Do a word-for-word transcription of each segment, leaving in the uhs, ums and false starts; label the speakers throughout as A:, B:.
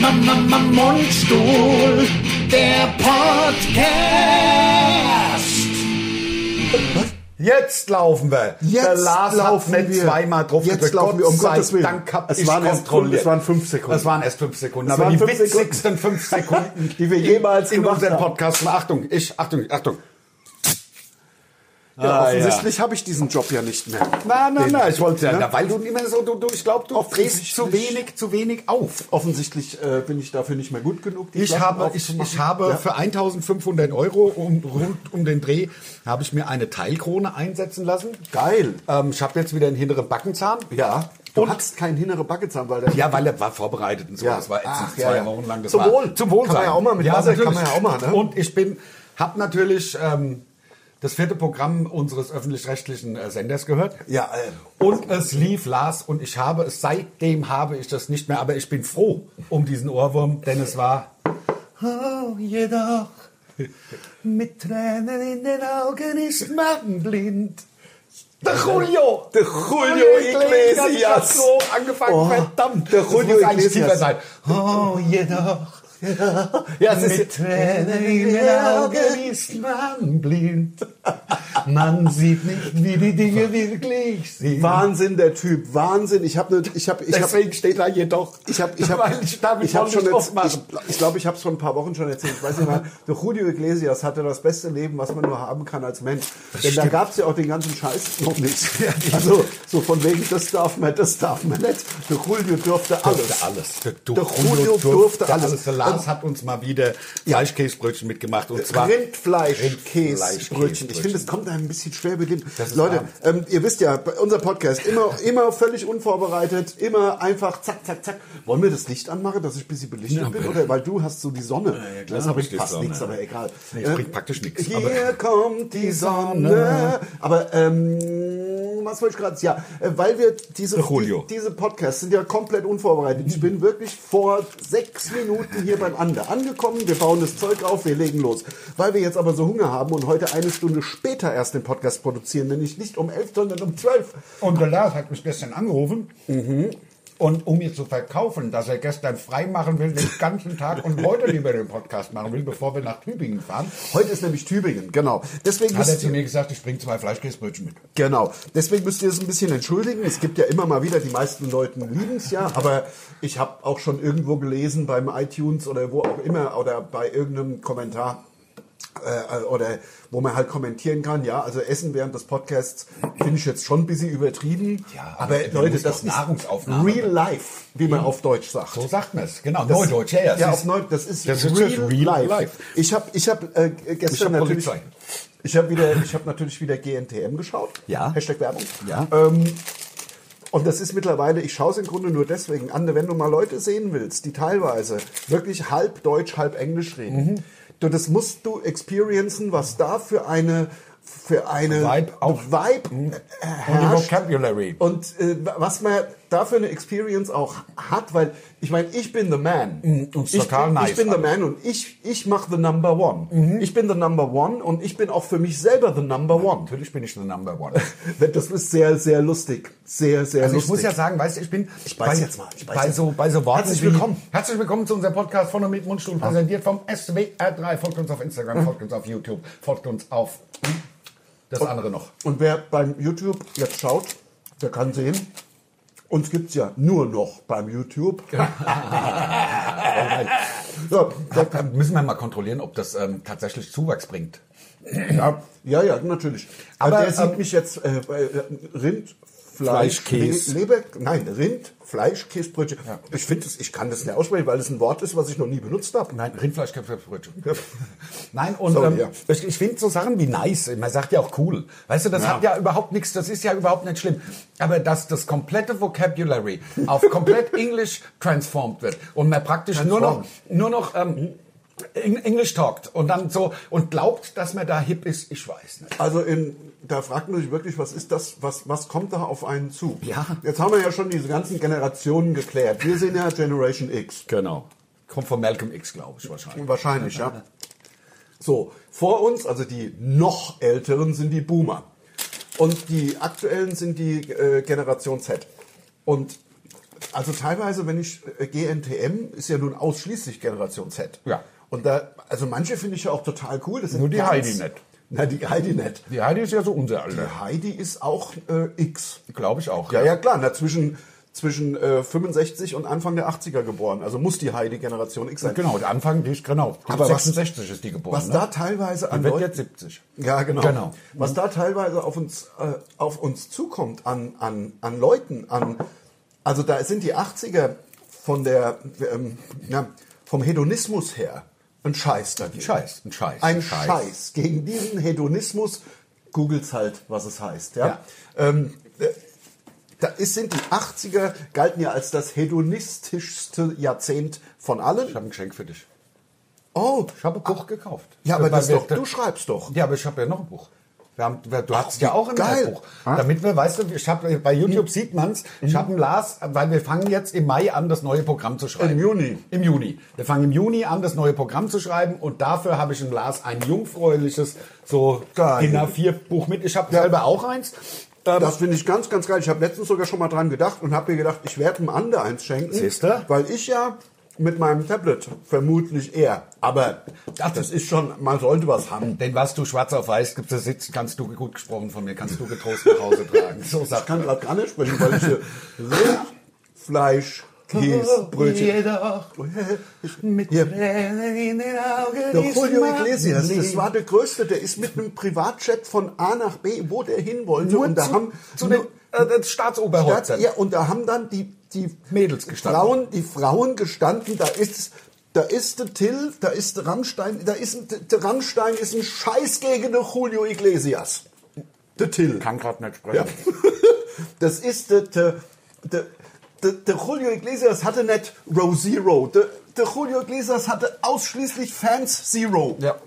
A: Mundstuhl, der Podcast.
B: Jetzt laufen wir.
C: Jetzt
B: der Lars
C: laufen
B: hat nicht
C: wir.
B: zweimal drauf
C: Jetzt
B: gedrückt.
C: laufen wir, um
B: Gott sei
C: Gottes Willen.
B: Dank hab
C: Es
B: ich
C: waren erst
B: kontrolliert.
C: fünf- es waren fünf Sekunden.
B: Es waren erst fünf Sekunden.
C: Es
B: aber
C: waren
B: die
C: fünf
B: witzigsten fünf Sekunden,
C: die wir jemals
B: in
C: gemacht
B: unserem
C: haben.
B: Podcast. Achtung, ich, Achtung, Achtung.
C: Ja,
B: Ah,
C: offensichtlich habe ich diesen Job ja nicht mehr.
B: Nein, nein, nein, ich wollte ja,
C: Ne?
B: na, weil du immer so, du, du ich glaube, du drehst zu
C: Offensichtlich-
B: wenig, zu wenig auf.
C: Offensichtlich äh, bin ich dafür nicht mehr gut genug. die
B: Ich
C: Flaschen
B: habe, ich,
C: aufzumachen.
B: ich habe
C: Ja.
B: für eintausendfünfhundert Euro um, rund um den Dreh habe ich mir eine Teilkrone einsetzen lassen.
C: Geil.
B: Ähm, ich habe jetzt wieder einen hinteren Backenzahn.
C: Ja. Du
B: Und-
C: hattest keinen innere Backenzahn, weil der
B: Ja, weil er war vorbereitet und so.
C: Ja.
B: Das war ätzend,
C: Ach, ja,
B: zwei
C: ja.
B: Wochen lang. Das
C: Zum
B: war,
C: Wohl.
B: Zum Wohl
C: Kann man
B: sein.
C: ja auch mal mit Wasser, kann man ja auch mal, ne?
B: Und ich bin, habe natürlich ähm, das vierte Programm unseres öffentlich-rechtlichen äh, Senders gehört.
C: Ja, äh,
B: Und es lief Lars und ich habe es, seitdem habe ich das nicht mehr, aber ich bin froh um diesen Ohrwurm, denn es war oh, jedoch mit Tränen in den Augen ist man blind. Der Julio!
C: Der Julio Iglesias.
B: Ich hab so angefangen,
C: Oh,
B: verdammt.
C: der
B: Das muss
C: Julio
B: eigentlich
C: Iglesias.
B: tiefer sein. Oh, jedoch
C: ja, es ist
B: mit Tränen in den Augen ist man blind. Man sieht nicht, wie die Dinge wirklich sind.
C: Wahnsinn, der Typ. Wahnsinn. Ich habe, ich habe, ich habe,
B: Deswegen steht da jedoch.
C: ich habe, ich habe,
B: Weil ich darf mich
C: ich habe
B: auch
C: schon
B: nicht
C: jetzt,
B: aufmachen.
C: ich, ich glaube, ich habe es vor ein paar Wochen schon erzählt. Ich weiß nicht mal, der Julio Iglesias hatte das beste Leben, was man nur haben kann als Mensch. Denn da
B: stimmt.
C: gab es ja auch den ganzen Scheiß noch nicht. Also so von wegen, das darf man, das darf man nicht. Der Julio durfte alles.
B: Durfte alles. Der,
C: Der Julio durfte alles.
B: Der Lars hat uns mal wieder Fleischkäsebrötchen mitgemacht. Und zwar
C: Rindfleisch-Käsebrötchen. Ich finde, es kommt einem ein bisschen schwer mit dem.
B: Das ist
C: Leute,
B: warm.
C: ähm, ihr wisst ja, bei unser Podcast immer, immer völlig unvorbereitet, immer einfach zack, zack, zack. Wollen wir das Licht anmachen, dass ich ein bisschen belichtet
B: Ja,
C: bin?
B: bitte.
C: Oder weil du hast so die Sonne.
B: ja, klar
C: das
B: hab
C: bringt
B: ich die
C: fast
B: Sonne.
C: nichts, aber egal.
B: Nee, es bringt praktisch nichts,
C: Hier
B: aber-
C: kommt die Sonne. Aber ähm, was wollte ich gerade sagen? Ja, äh, weil wir diese,
B: Der Julio.
C: die, diese Podcasts sind ja komplett unvorbereitet. Ich bin wirklich vor sechs Minuten hier beim Ander angekommen. Wir bauen das Zeug auf, wir legen los. Weil wir jetzt aber so Hunger haben und heute eine Stunde später erst den Podcast produzieren, nämlich nicht um elf, sondern um zwölf.
B: Und der Lars hat mich gestern angerufen. Und um mir zu verkaufen, dass er gestern frei machen will, den ganzen Tag und heute lieber den Podcast machen will, bevor wir nach Tübingen fahren,
C: Heute ist nämlich Tübingen, genau. Deswegen
B: hat er
C: müsst
B: zu
C: ihr,
B: mir gesagt, ich bringe zwei Fleischkäsebrötchen mit.
C: genau. Deswegen müsst ihr es ein bisschen entschuldigen. Es gibt ja immer mal wieder, die meisten Leute lieben es ja, aber ich habe auch schon irgendwo gelesen beim iTunes oder wo auch immer oder bei irgendeinem Kommentar, äh, oder wo man halt kommentieren kann, ja, also Essen während des Podcasts finde ich jetzt schon ein bisschen übertrieben,
B: Ja,
C: aber
B: aber
C: Leute,
B: muss
C: das
B: doch
C: ist
B: Nahrungsaufnahme.
C: Real Life, wie man auf Deutsch sagt.
B: So sagt man es. Genau,
C: Das-
B: Neudeutsch. Ja, ja,
C: ja,
B: es
C: auf
B: ist-
C: Neu das ist,
B: das ist
C: real,
B: real
C: life.
B: life.
C: Ich habe ich hab, äh, gestern
B: Ich hab
C: natürlich,
B: Polizei.
C: ich habe wieder, ich habe natürlich wieder G N T M geschaut.
B: Ja.
C: Hashtag Werbung.
B: Ja.
C: Ähm, und das ist mittlerweile, ich schaue es im Grunde nur deswegen an, wenn du mal Leute sehen willst, die teilweise wirklich halb Deutsch, halb Englisch reden.
B: Mhm.
C: Du, das musst du experiencen, was da für eine für eine
B: Vibe auch.
C: Vibe äh,
B: Und die
C: herrscht.
B: Vocabulary.
C: Und äh, was man da für eine Experience auch hat, weil ich meine, ich bin the man.
B: und ist
C: ich
B: total
C: bin,
B: nice
C: Ich bin the
B: alles.
C: man und ich, ich mache the number one. Ich bin the number one und ich bin auch für mich selber the number one.
B: Natürlich bin ich the number one.
C: Das ist sehr, sehr lustig. Sehr, sehr
B: Also ich
C: lustig.
B: muss ja sagen, weißt du, ich bin
C: Ich beiß jetzt mal, ich beiß
B: bei,
C: jetzt
B: so, bei so Worten
C: Herzlich
B: wie,
C: willkommen.
B: Herzlich willkommen zu unserem Podcast von und mit Mundstuhl, präsentiert vom S W R drei. Folgt uns auf Instagram, folgt uns auf YouTube, folgt uns auf das andere noch.
C: Und wer beim YouTube jetzt schaut, der kann sehen, uns gibt's ja nur noch beim YouTube. So,
B: Da, da müssen wir mal kontrollieren, ob das ähm, tatsächlich Zuwachs bringt.
C: ja, ja, ja, natürlich.
B: Aber,
C: Aber der sieht
B: ähm,
C: mich jetzt äh, bei, äh, Rind, Fleisch,
B: Fleischkäse.
C: Le Leber, nein, Rind, Fleisch, Käsebrötchen. Ich finde es, ich kann das nicht aussprechen, weil es ein Wort ist, was ich noch nie benutzt habe.
B: Nein, Rindfleisch, Käsebrötchen. Nein, und
C: Sorry,
B: ähm,
C: ja.
B: ich, ich finde so Sachen wie nice, man sagt ja auch cool. Weißt du, das
C: Ja.
B: hat ja überhaupt nichts, das ist ja überhaupt nicht schlimm. Aber dass das komplette Vocabulary auf komplett Englisch transformed wird und man praktisch nur noch, nur noch ähm, Eng- Englisch talkt und dann so und glaubt, dass man da hip ist, ich weiß nicht.
C: Also in, da fragt man sich wirklich, was ist das, was, was kommt da auf einen zu?
B: Ja.
C: Jetzt haben wir ja schon diese ganzen Generationen geklärt. Wir sind ja Generation X.
B: Genau. Kommt von Malcolm X, glaube ich, wahrscheinlich.
C: Wahrscheinlich, ja. So, vor uns, also die noch älteren, sind die Boomer. Und die aktuellen sind die äh, Generation Z. Und also teilweise, wenn ich äh, G N T M ist ja nun ausschließlich Generation Z.
B: Ja.
C: Und da, also manche finde ich ja auch total cool. Das sind
B: Nur die
C: ganz-
B: Heidi nicht.
C: Na, die Heidi nicht.
B: Die Heidi ist ja so unser Alter.
C: Die Heidi ist auch äh, X.
B: Glaube ich auch.
C: Ja, ja, klar. Na, zwischen zwischen äh, fünfundsechzig und Anfang der achtziger geboren. Also muss die Heidi Generation X sein.
B: Genau, der Anfang, die ist genau.
C: Aber was-
B: sechsundsechzig ist die geboren.
C: Was
B: ne?
C: da teilweise an
B: Die wird
C: Leuten...
B: jetzt siebzig.
C: Ja, genau.
B: Genau.
C: Was da teilweise auf uns, äh, auf uns zukommt an, an, an Leuten, an, also da sind die achtziger von der, ähm, ja, vom Hedonismus her ein Scheiß dagegen.
B: Scheiß, ein Scheiß.
C: Ein
B: Scheiß.
C: Scheiß. Gegen diesen Hedonismus googelt's halt, was es heißt. Ja.
B: Ja.
C: Ähm, äh, da ist, sind die achtziger, galten ja als das hedonistischste Jahrzehnt von allen.
B: Ich habe ein Geschenk für dich.
C: Oh,
B: Ich habe ein Buch gekauft.
C: ja, aber
B: Weil
C: das
B: wir-
C: doch, du schreibst doch.
B: Ja, aber ich habe ja noch ein Buch. Wir haben, wir, du hast ja auch ein
C: geil.
B: Buch. Damit wir, weißt du, ich hab, bei YouTube sieht man's, ich habe ein Lars, weil wir fangen jetzt im Mai an, das neue Programm zu schreiben.
C: Im Juni.
B: Im Juni. Wir fangen im Juni an, das neue Programm zu schreiben und dafür habe ich im Lars ein jungfräuliches, so
C: Geil.
B: D I N A vier Buch mit. Ich habe selber auch eins. Ähm,
C: Das finde ich ganz, ganz geil. Ich habe letztens sogar schon mal dran gedacht und habe mir gedacht, ich werde dem Ander eins schenken.
B: Siehste?
C: Weil ich ja mit meinem Tablet vermutlich eher. Aber das ist schon, man sollte was haben.
B: Denn was du schwarz auf weiß gibst, da sitzt, kannst du gut gesprochen von mir, kannst du getrost nach Hause tragen. So
C: Ich
B: sagt
C: kann gerade gar nicht sprechen, weil ich hier Rind, Fleisch, Käse, Brötchen.
B: Jedoch mit
C: Hier.
B: Tränen in den Augen.
C: Der
B: ist
C: Julio
B: mein
C: Iglesias, das
B: Leben.
C: war der Größte, der ist mit einem Privatjet von A nach B, wo der hin wollte.
B: Nur
C: und da
B: zu,
C: haben
B: zu den äh, das Staatsoberhochzeit.
C: Ja, und da haben dann die, die
B: Mädels gestanden.
C: Frauen, die Frauen gestanden, da ist, da ist der Till, da ist der Rammstein, da ist ein, der Rammstein ist ein Scheiß gegen den Julio Iglesias. Der Till.
B: Kann gerade nicht sprechen.
C: Ja. Das ist der, der, der, der, der Julio Iglesias hatte nicht Row Zero. Der, der Julio Iglesias hatte ausschließlich Fans Zero.
B: Ja.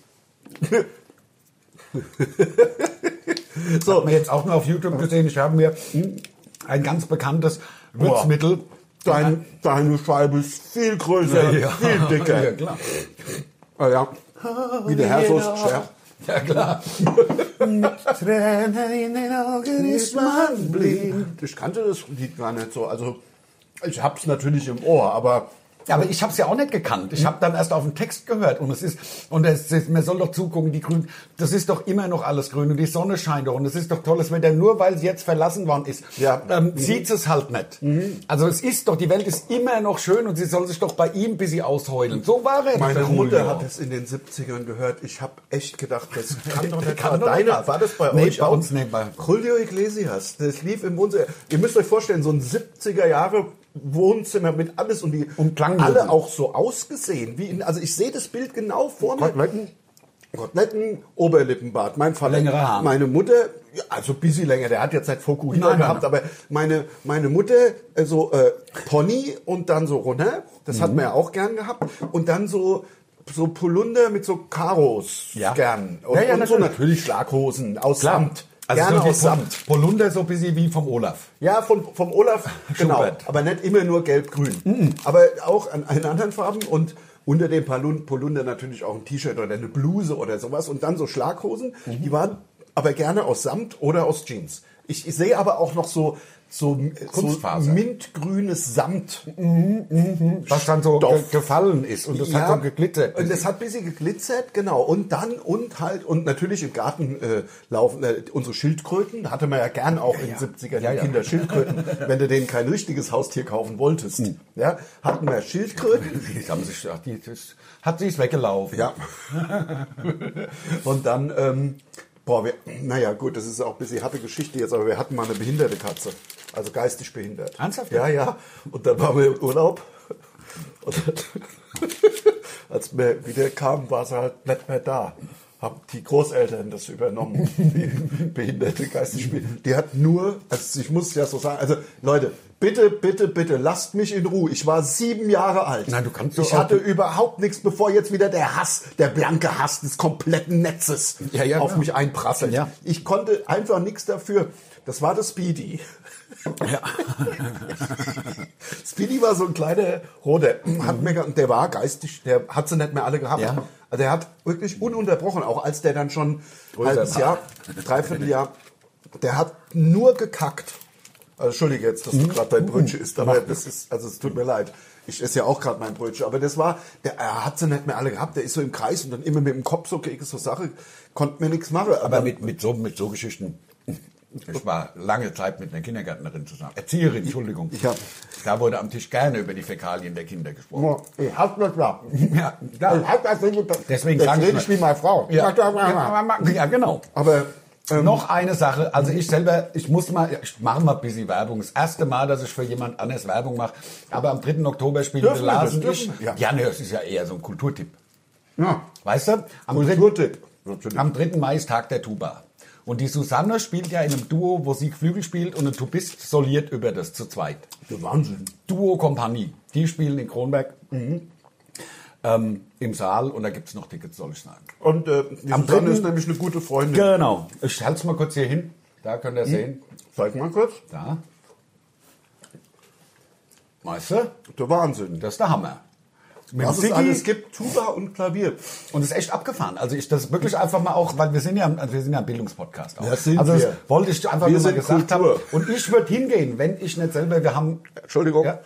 C: So.
B: Hat man jetzt auch nur auf YouTube gesehen. Ich habe mir ein ganz bekanntes Würzmittel.
C: Dein, deine Scheibe ist viel größer,
B: Ja.
C: viel dicker.
B: Ja, klar.
C: Ah, ja. Wie der Herr so Scherf.
B: Ja, klar. Mit Tränen in den Augen ist man blind.
C: Ich kannte das Lied gar nicht so. Also, ich hab's natürlich im Ohr, aber
B: Ja, aber ich habe es ja auch nicht gekannt. Ich habe dann erst auf den Text gehört und es ist und es ist, man soll doch zugucken, die Grün, das ist doch immer noch alles grün und die Sonne scheint doch und es ist doch tolles Wetter. Nur weil sie jetzt verlassen worden ist,
C: Ja.
B: ähm, sieht es halt nicht. Also es ist doch, die Welt ist immer noch schön und sie soll sich doch bei ihm bis sie ausheulen. So war er.
C: meine
B: der
C: Mutter
B: Julio.
C: hat es in den siebzigern gehört. Ich habe echt gedacht, das kann doch nicht
B: Kann
C: wahr
B: doch
C: sein.
B: nicht.
C: Deiner, war das bei
B: Nee,
C: euch
B: bei
C: auch?
B: uns nicht. Bei-
C: Julio Iglesias, das lief im Wohnzimmer. Ihr müsst euch vorstellen, so ein siebziger Jahre Wohnzimmer mit alles und die
B: Und Klangmusik.
C: alle auch so ausgesehen. Wie in, also ich sehe das Bild genau vor mir.
B: Koteletten?
C: Koteletten, Oberlippenbart. Mein Vater,
B: Längere Haare.
C: meine Mutter, ja, also ein bisschen länger, der hat jetzt seit Fukuhila
B: Nein, nein,
C: gehabt,
B: nein.
C: aber meine, meine Mutter, äh, so äh, Pony und dann so runter, das
B: Mhm.
C: hat man ja auch gern gehabt, und dann so so Polunder mit so Karos
B: Ja.
C: gern. Und,
B: Ja, ja,
C: und so
B: natürlich.
C: natürlich Schlaghosen aus
B: Klar.
C: Samt.
B: Also
C: Gerne
B: so wie
C: aus Samt.
B: vom Polunder so ein bisschen wie vom Olaf.
C: Ja, von, vom Olaf, genau.
B: Schubert.
C: Aber nicht immer nur gelb-grün. Aber auch an, in anderen Farben und unter dem Palun- Polunder natürlich auch ein T-Shirt oder eine Bluse oder sowas. Und dann so Schlaghosen, die waren aber gerne aus Samt oder aus Jeans. Ich, ich sehe aber auch noch so, so, so
B: Kunstfaser.
C: mintgrünes Samt.
B: Was dann so
C: Stoff.
B: ge gefallen ist und das hat so geglitzert.
C: Und das hat ein bisschen geglitzert, genau. Und dann, und halt, und natürlich im Garten äh, laufen äh, unsere Schildkröten. Da hatte man ja gern auch in den siebzigern
B: Ja,
C: die
B: ja.
C: Kinder Schildkröten, wenn du denen kein richtiges Haustier kaufen wolltest.
B: Hm.
C: Ja, hatten wir Schildkröten.
B: Die haben sich, ach, die, das hat sich weggelaufen.
C: Ja. Und dann, ähm, boah, wir, naja, gut, das ist auch ein bisschen harte Geschichte jetzt, aber wir hatten mal eine behinderte Katze. Also geistig behindert.
B: Ernsthaft?
C: Ja, ja. Und dann waren wir im Urlaub. Und dann, als wir wieder kamen, war sie halt nicht mehr da. Haben die Großeltern das übernommen. Die behinderte, geistig behinderte. Die hat nur, also ich muss es ja so sagen, also Leute, bitte, bitte, bitte, lasst mich in Ruhe. Ich war sieben Jahre alt.
B: Nein, du kannst
C: Ich
B: doch auch-
C: hatte überhaupt nichts, bevor jetzt wieder der Hass, der blanke Hass des kompletten Netzes
B: Ja, ja,
C: auf
B: ja.
C: mich einprasselt.
B: Ja.
C: Ich konnte einfach nichts dafür. Das war das Speedy.
B: Ja.
C: Speedy war so ein kleiner roter, hat mir, und der war geistig, der hat sie nicht mehr alle gehabt.
B: Ja.
C: Also der hat wirklich ununterbrochen, auch als der dann schon ein
B: Größer
C: halbes
B: war.
C: Jahr, dreiviertel Jahr, der hat nur gekackt. Also Entschuldige jetzt, dass du gerade dein Brötchen isst, aber das ist, also es tut mir leid. Ich esse ja auch gerade mein Brötchen, aber das war, der, er hat sie nicht mehr alle gehabt, der ist so im Kreis und dann immer mit dem Kopf so gegen so Sache, konnte mir nichts machen.
B: Aber, aber mit, mit, so, mit so Geschichten, ich war lange Zeit mit einer Kindergärtnerin zusammen, Erzieherin, Entschuldigung.
C: Ich hab,
B: da wurde am Tisch gerne über die Fäkalien der Kinder gesprochen.
C: ich hab das klar.
B: Ja, klar.
C: Ich hab das nicht,
B: Deswegen
C: jetzt
B: sag ich
C: rede
B: mal.
C: ich wie meine Frau.
B: Ja, ja, genau.
C: Aber ähm,
B: Noch eine Sache, also ich selber, ich muss mal, ich mache mal ein bisschen Werbung. Das erste Mal, dass ich für jemand anderes Werbung mache. Aber am dritten Oktober spielen wir
C: Dürfen wir
B: Lars
C: das?
B: und ich.
C: Dürfen wir? Ja.
B: Ja, ne, das ist ja eher so ein Kulturtipp.
C: ja,
B: Weißt du? Am
C: Kulturtipp.
B: dritten, am dritten Mai ist Tag der Tuba. Und die Susanne spielt ja in einem Duo, wo sie Flügel spielt und ein Tubist soliert über das zu zweit.
C: der Wahnsinn.
B: Duo Kompanie. Die spielen in Kronberg ähm, im Saal und da gibt es noch Tickets, soll ich sagen.
C: Und äh, die
B: Am
C: Susanne
B: dritten
C: ist nämlich eine gute Freundin.
B: Genau. Ich halte es mal kurz hier hin. Da könnt ihr sehen.
C: Zeig mal kurz.
B: Da. Weißt du?
C: Der Wahnsinn.
B: Das ist der Hammer. Mit
C: Was es
B: Siggi.
C: alles gibt, Tuba und Klavier.
B: Und es ist echt abgefahren. Also ich das wirklich einfach mal auch, weil wir sind ja, also wir sind ja ein Bildungspodcast auch.
C: Ja, sind
B: also das
C: wir.
B: wollte ich einfach
C: Wir
B: nur mal
C: sind
B: gesagt
C: Kultur.
B: haben. Und ich würde hingehen, wenn ich nicht selber, wir haben,
C: Entschuldigung.
B: ja,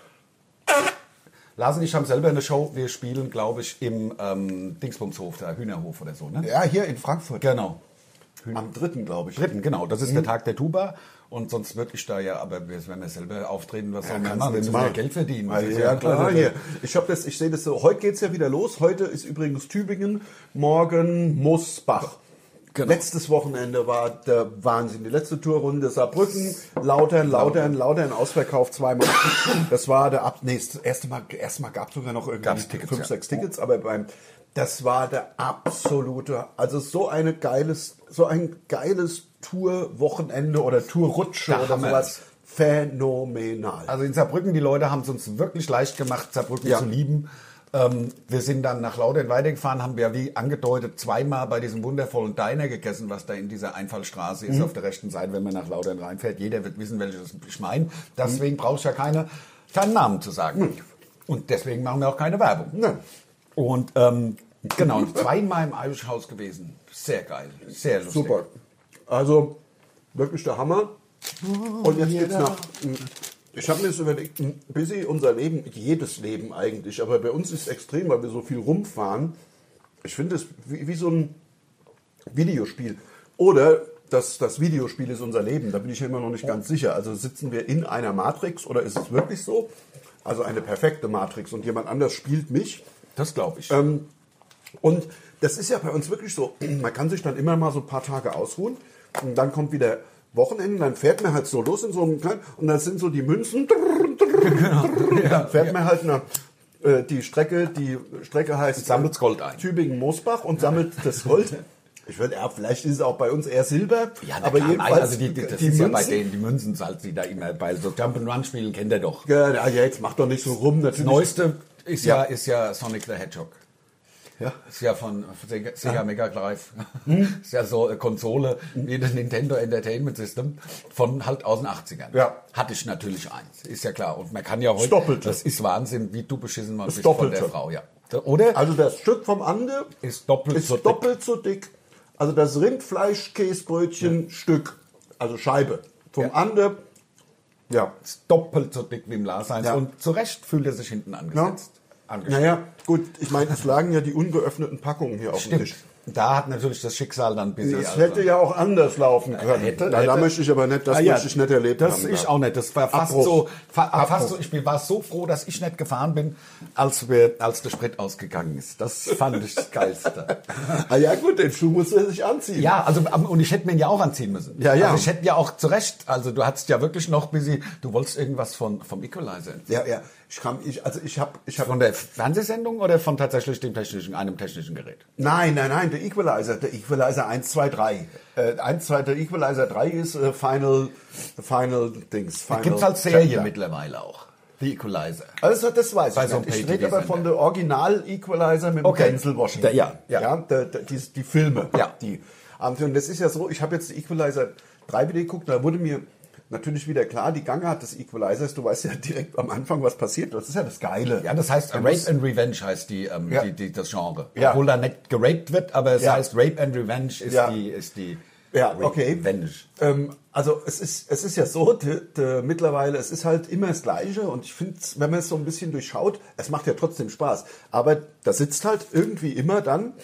B: Lars und ich haben selber eine Show, wir spielen, glaube ich, im ähm, Dingsbumshof, der Hühnerhof oder so, ne?
C: Ja, hier in Frankfurt.
B: Genau.
C: Am dritten, glaube ich.
B: Dritten, genau. Das ist der Tag der Tuba. Und sonst würde ich da ja, aber wenn wir selber auftreten, was sollen wir
C: kannst
B: machen? Wir
C: nichts
B: müssen ja
C: machen.
B: Geld verdienen.
C: Ah,
B: Das ist
C: ja, klar.
B: also,
C: Hier. Ich habe das, ich sehe das so. Heute geht's ja wieder los. Heute ist übrigens Tübingen, morgen Mosbach.
B: Genau.
C: Letztes Wochenende war der Wahnsinn. Die letzte Tourrunde Saarbrücken, Lautern, Lautern, Lautern, Ausverkauf zweimal. Das war der Ab. Nee, das erste Mal, erste Mal gab es sogar noch irgendwie
B: Gab's Tickets,
C: fünf,
B: ja.
C: sechs Tickets, aber beim das war der absolute, also so eine geiles, so ein geiles Tourwochenende oder Tourrutsche
B: Der
C: oder
B: Hammer.
C: sowas. Phänomenal.
B: Also in Saarbrücken, die Leute haben es uns wirklich leicht gemacht, Saarbrücken
C: Ja.
B: zu lieben. Ähm, wir sind dann nach Lautern weitergefahren, haben ja wie angedeutet zweimal bei diesem wundervollen Diner gegessen, was da in dieser Einfallstraße ist, auf der rechten Seite, wenn man nach Lautern reinfährt. Jeder wird wissen, welches ich meine. Deswegen brauche ich ja keine, keinen Namen zu sagen. Und deswegen machen wir auch keine Werbung.
C: Nein.
B: Und ähm, genau, und zweimal im Irish House gewesen. Sehr geil, sehr lustig.
C: Super. Also wirklich der Hammer. Und jetzt geht's nach. Ich habe mir das überlegt, ein bisschen unser Leben, jedes Leben eigentlich, aber bei uns ist es extrem, weil wir so viel rumfahren. Ich finde es wie, wie so ein Videospiel. Oder das, das Videospiel ist unser Leben, da bin ich ja immer noch nicht ganz sicher. Also sitzen wir in einer Matrix oder ist es wirklich so? Also eine perfekte Matrix und jemand anders spielt mich.
B: Das glaube ich.
C: Ähm, und das ist ja bei uns wirklich so, man kann sich dann immer mal so ein paar Tage ausruhen und dann kommt wieder Wochenende, dann fährt man halt so los in so einem kleinen, und dann sind so die Münzen, dann fährt man halt nach, äh, die Strecke, die Strecke heißt
B: Sammelt's Gold ein.
C: Tübingen-Mosbach und sammelt das Gold. Ich würde, ja, vielleicht ist es auch bei uns eher Silber,
B: Ja, na
C: aber
B: klar,
C: jedenfalls
B: nein, also die, die, das
C: die
B: ist ja
C: Münzen,
B: bei denen, die Münzen zahlt sie da immer, bei so Jump-and-Run-Spielen kennt ihr doch.
C: ja, ja, jetzt mach doch nicht so rum,
B: Das
C: natürlich.
B: Neueste ist ja,
C: Ja.
B: ist ja Sonic the Hedgehog.
C: Ja.
B: Ist ja von Sega, Sega Mega Drive. Ist ja so eine Konsole wie das Nintendo Entertainment System von halt aus den achtzigern.
C: Ja.
B: Hatte ich natürlich eins, ist ja klar. Und man kann ja heute,
C: Das Doppelte.
B: das ist Wahnsinn, wie du beschissen mal
C: Das
B: bist von
C: Doppelte.
B: der Frau. Ja. Oder?
C: Also das Stück vom Ande
B: Ist doppelt
C: ist
B: so dick.
C: doppelt so dick. Also das Rindfleischkäsebrötchen Stück, also Scheibe vom
B: Ja.
C: Ande. Ja.
B: Ist doppelt so dick wie im Larseins.
C: Ja.
B: Und zu Recht fühlt er sich hinten angesetzt. angestellt.
C: Naja, gut, ich meine, es lagen ja die ungeöffneten Packungen hier auf dem
B: Stimmt.
C: Tisch.
B: Da hat natürlich das Schicksal dann ein bisschen.
C: Das hätte ja auch anders laufen können.
B: Hätte-
C: Na, da
B: hätte-
C: möchte ich aber nicht, das
B: Ah, ja,
C: möchte ich nicht erlebt
B: das
C: haben.
B: ich auch nicht. Das war fast
C: Abbruch.
B: so, fa fast
C: Abbruch.
B: so. Ich bin, war so froh, dass ich nicht gefahren bin, als wir, als der Sprit ausgegangen ist. Das fand ich das Geilste.
C: Ah ja gut, den Schuh muss er sich anziehen.
B: Ja, also am- und ich hätte mir ihn ja auch anziehen müssen.
C: Ja, ja.
B: Also ich hätte ja auch zu Recht. Also du hattest ja wirklich noch bis sie, du wolltest irgendwas von vom Equalizer.
C: Ja, ja. Ich kann, ich, also ich habe, ich habe.
B: Von der Fernsehsendung oder von tatsächlich dem technischen, einem technischen Gerät?
C: Nein, nein, nein, der Equalizer, der Equalizer eins, zwei, drei. Äh, eins, zwei, der Equalizer drei ist äh, Final, Final Dings. Final
B: Gibt es als Serie
C: Chapter.
B: mittlerweile auch. The Equalizer.
C: Also das weiß
B: Bei
C: ich
B: so einem
C: nicht. Ich rede aber
B: Pay-T V-Sender.
C: von der Original-Equalizer mit dem
B: Okay.
C: Denzel Washington.
B: Der- ja, ja.
C: ja der, der, die, die Filme.
B: Ja.
C: Die. Und das ist ja so, ich habe jetzt die Equalizer drei wieder geguckt, da wurde mir natürlich wieder klar, die Gangart des Equalizers, du weißt ja direkt am Anfang, was passiert. Das ist ja das Geile.
B: Ja, das heißt Rape and Revenge heißt die, ähm,
C: Ja.
B: die, die das Genre.
C: Ja.
B: Obwohl da nicht geraped wird, aber es
C: Ja.
B: heißt Rape and Revenge ist
C: Ja.
B: die ist die
C: Ja, okay.
B: Wendisch.
C: Ähm, also es ist, es ist ja so, de, de, mittlerweile, es ist halt immer das Gleiche und ich finde, wenn man es so ein bisschen durchschaut, es macht ja trotzdem Spaß. Aber da sitzt halt irgendwie immer dann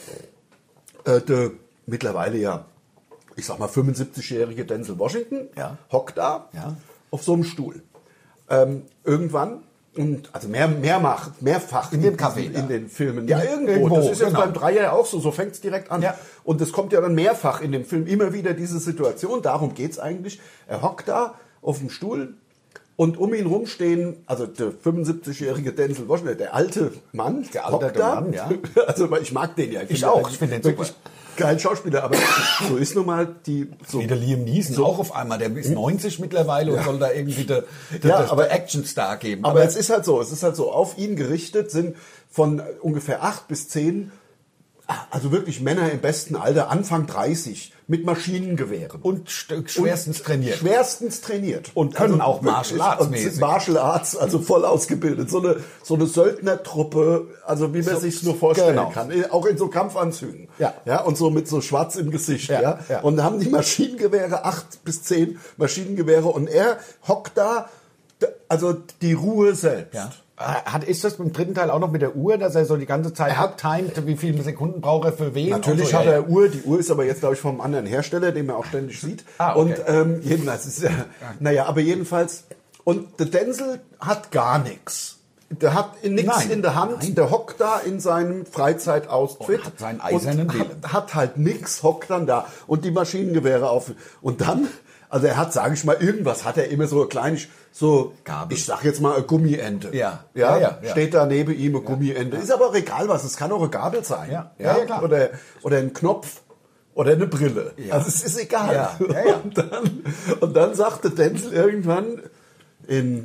C: äh, de, mittlerweile ja, ich sag mal fünfundsiebzigjährige Denzel Washington,
B: Ja.
C: hockt da
B: Ja.
C: auf so einem Stuhl. Ähm, irgendwann, und also mehr, mehrfach, mehrfach
B: In dem Café,
C: diesen,
B: ja.
C: in den Filmen. Ja, irgendwo.
B: Irgendwo,
C: Das ist jetzt
B: genau.
C: beim Dreier auch so, so fängt es direkt an.
B: Ja.
C: Und es kommt ja dann mehrfach in dem Film immer wieder diese Situation, darum geht's eigentlich. Er hockt da auf dem Stuhl und um ihn rum stehen, also der fünfundsiebzigjährige Denzel Washington, der alte Mann,
B: Der alterte
C: hockt da.
B: Mann, ja.
C: Also ich mag den ja.
B: Ich
C: finde
B: auch,
C: eigentlich
B: ich finde den
C: wirklich
B: super.
C: Kein Schauspieler, aber so ist nun mal die... So
B: Wie der Liam Neeson
C: so-
B: auch auf einmal, der ist neunzig mittlerweile und soll da irgendwie der, der,
C: Ja,
B: der,
C: aber-
B: der Actionstar geben.
C: Aber es ist halt so, es ist halt so, auf ihn gerichtet sind von ungefähr acht bis zehn, also wirklich Männer im besten Alter, Anfang dreißig, mit Maschinengewehren.
B: und st- schwerstens
C: Und
B: trainiert.
C: Schwerstens trainiert.
B: Und können auch
C: wirklich-
B: Martial Arts
C: und
B: mäßig.
C: Martial Arts, also voll ausgebildet. So eine, so eine Söldnertruppe, also wie man
B: So,
C: sich nur vorstellen
B: genau.
C: kann. Auch in so Kampfanzügen.
B: Ja.
C: Ja, und so mit so schwarz im Gesicht.
B: Ja,
C: Ja,
B: ja.
C: Und haben die Maschinengewehre, acht bis zehn Maschinengewehre. Und er hockt da, d- also die Ruhe selbst.
B: Ja. Hat, ist das im dritten Teil auch noch mit der Uhr, dass er so die ganze Zeit abtimet, wie viele Sekunden braucht er für wen?
C: Natürlich
B: und so,
C: hat
B: ja,
C: er Uhr, die Uhr ist aber jetzt, glaube ich, vom anderen Hersteller, den man auch ständig sieht.
B: Ah, okay.
C: Und ähm, jedenfalls ist er, naja, aber jedenfalls, und der Denzel hat gar nichts. Der hat nichts
B: Nein,
C: in der Hand,
B: nein.
C: der hockt da in seinem Freizeitoutfit.
B: Und hat seinen eisernen
C: und
B: Willen.
C: hat, hat halt nichts, hockt dann da und die Maschinengewehre auf. Und dann, also er hat, sage ich mal, irgendwas hat er immer so klein, so,
B: Gabel.
C: ich sag jetzt mal, eine Gummiente.
B: Ja.
C: Ja,
B: Ja, ja, ja.
C: steht da neben ihm eine Gummiente. Ist aber auch egal was, es kann auch eine Gabel sein.
B: Ja. Ja, ja, klar.
C: Oder, oder ein Knopf oder eine Brille.
B: Ja.
C: Also es ist egal.
B: Ja, ja, ja.
C: Und, dann, und dann sagte Denzel irgendwann, in,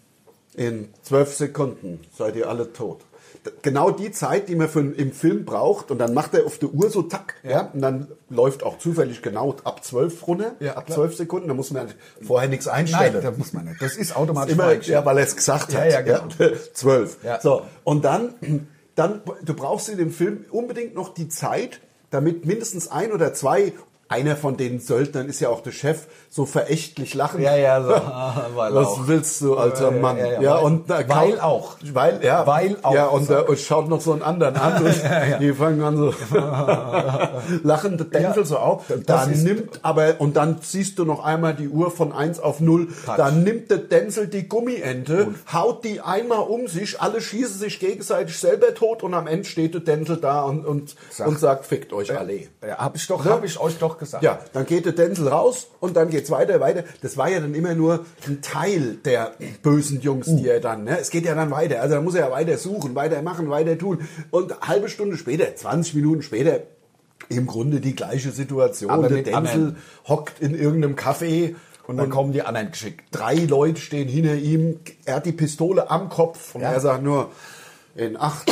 C: in zwölf Sekunden seid ihr alle tot. D- Genau die Zeit, die man für, im Film braucht, und dann macht er auf der Uhr so tack, ja.
B: Ja.
C: Und dann läuft auch zufällig genau ab zwölf runter,
B: Ja,
C: ab
B: klar.
C: zwölf Sekunden, da muss man vorher nichts
B: Nein,
C: einstellen.
B: das muss man nicht. Das ist automatisch
C: Immer,
B: freigestellt.
C: ja, weil er es gesagt
B: Ja,
C: hat.
B: ja, genau.
C: Zwölf.
B: Ja.
C: So, und dann, dann, du brauchst in dem Film unbedingt noch die Zeit, damit mindestens ein oder zwei, einer von den Söldnern ist ja auch der Chef, so verächtlich lachen.
B: Ja, ja, so. Ah, weil
C: Was
B: auch.
C: willst du, alter
B: Ja, ja,
C: Mann?
B: ja, ja,
C: Ja,
B: weil-
C: und da
B: weil
C: kaum-
B: auch.
C: Weil, ja.
B: Weil auch.
C: Ja, und, der, und schaut noch so einen anderen an und die fangen an so lachen, der Denzel so auf.
B: Das
C: Dann
B: ist-
C: nimmt aber, und dann siehst du noch einmal die Uhr von eins auf null,
B: Touch.
C: dann nimmt der Denzel die Gummiente, haut die einmal um sich, alle schießen sich gegenseitig selber tot und am Ende steht der Denzel da und, und,
B: Sag.
C: und sagt, fickt euch alle.
B: Ja, hab ich doch,
C: Ne?
B: hab ich euch doch gesagt.
C: Ja, dann geht der Denzel raus und dann geht's weiter, weiter. Das war ja dann immer nur ein Teil der bösen Jungs, die er dann, ne? Es geht ja dann weiter. Also da muss er ja weiter suchen, weiter machen, weiter tun. Und eine halbe Stunde später, zwanzig Minuten später, im Grunde die gleiche Situation.
B: Aber
C: der
B: mit
C: Denzel
B: anderen.
C: hockt in irgendeinem Café
B: Und dann kommen die anderen geschickt.
C: drei Leute stehen hinter ihm. Er hat die Pistole am Kopf und
B: Ja.
C: er sagt nur, in acht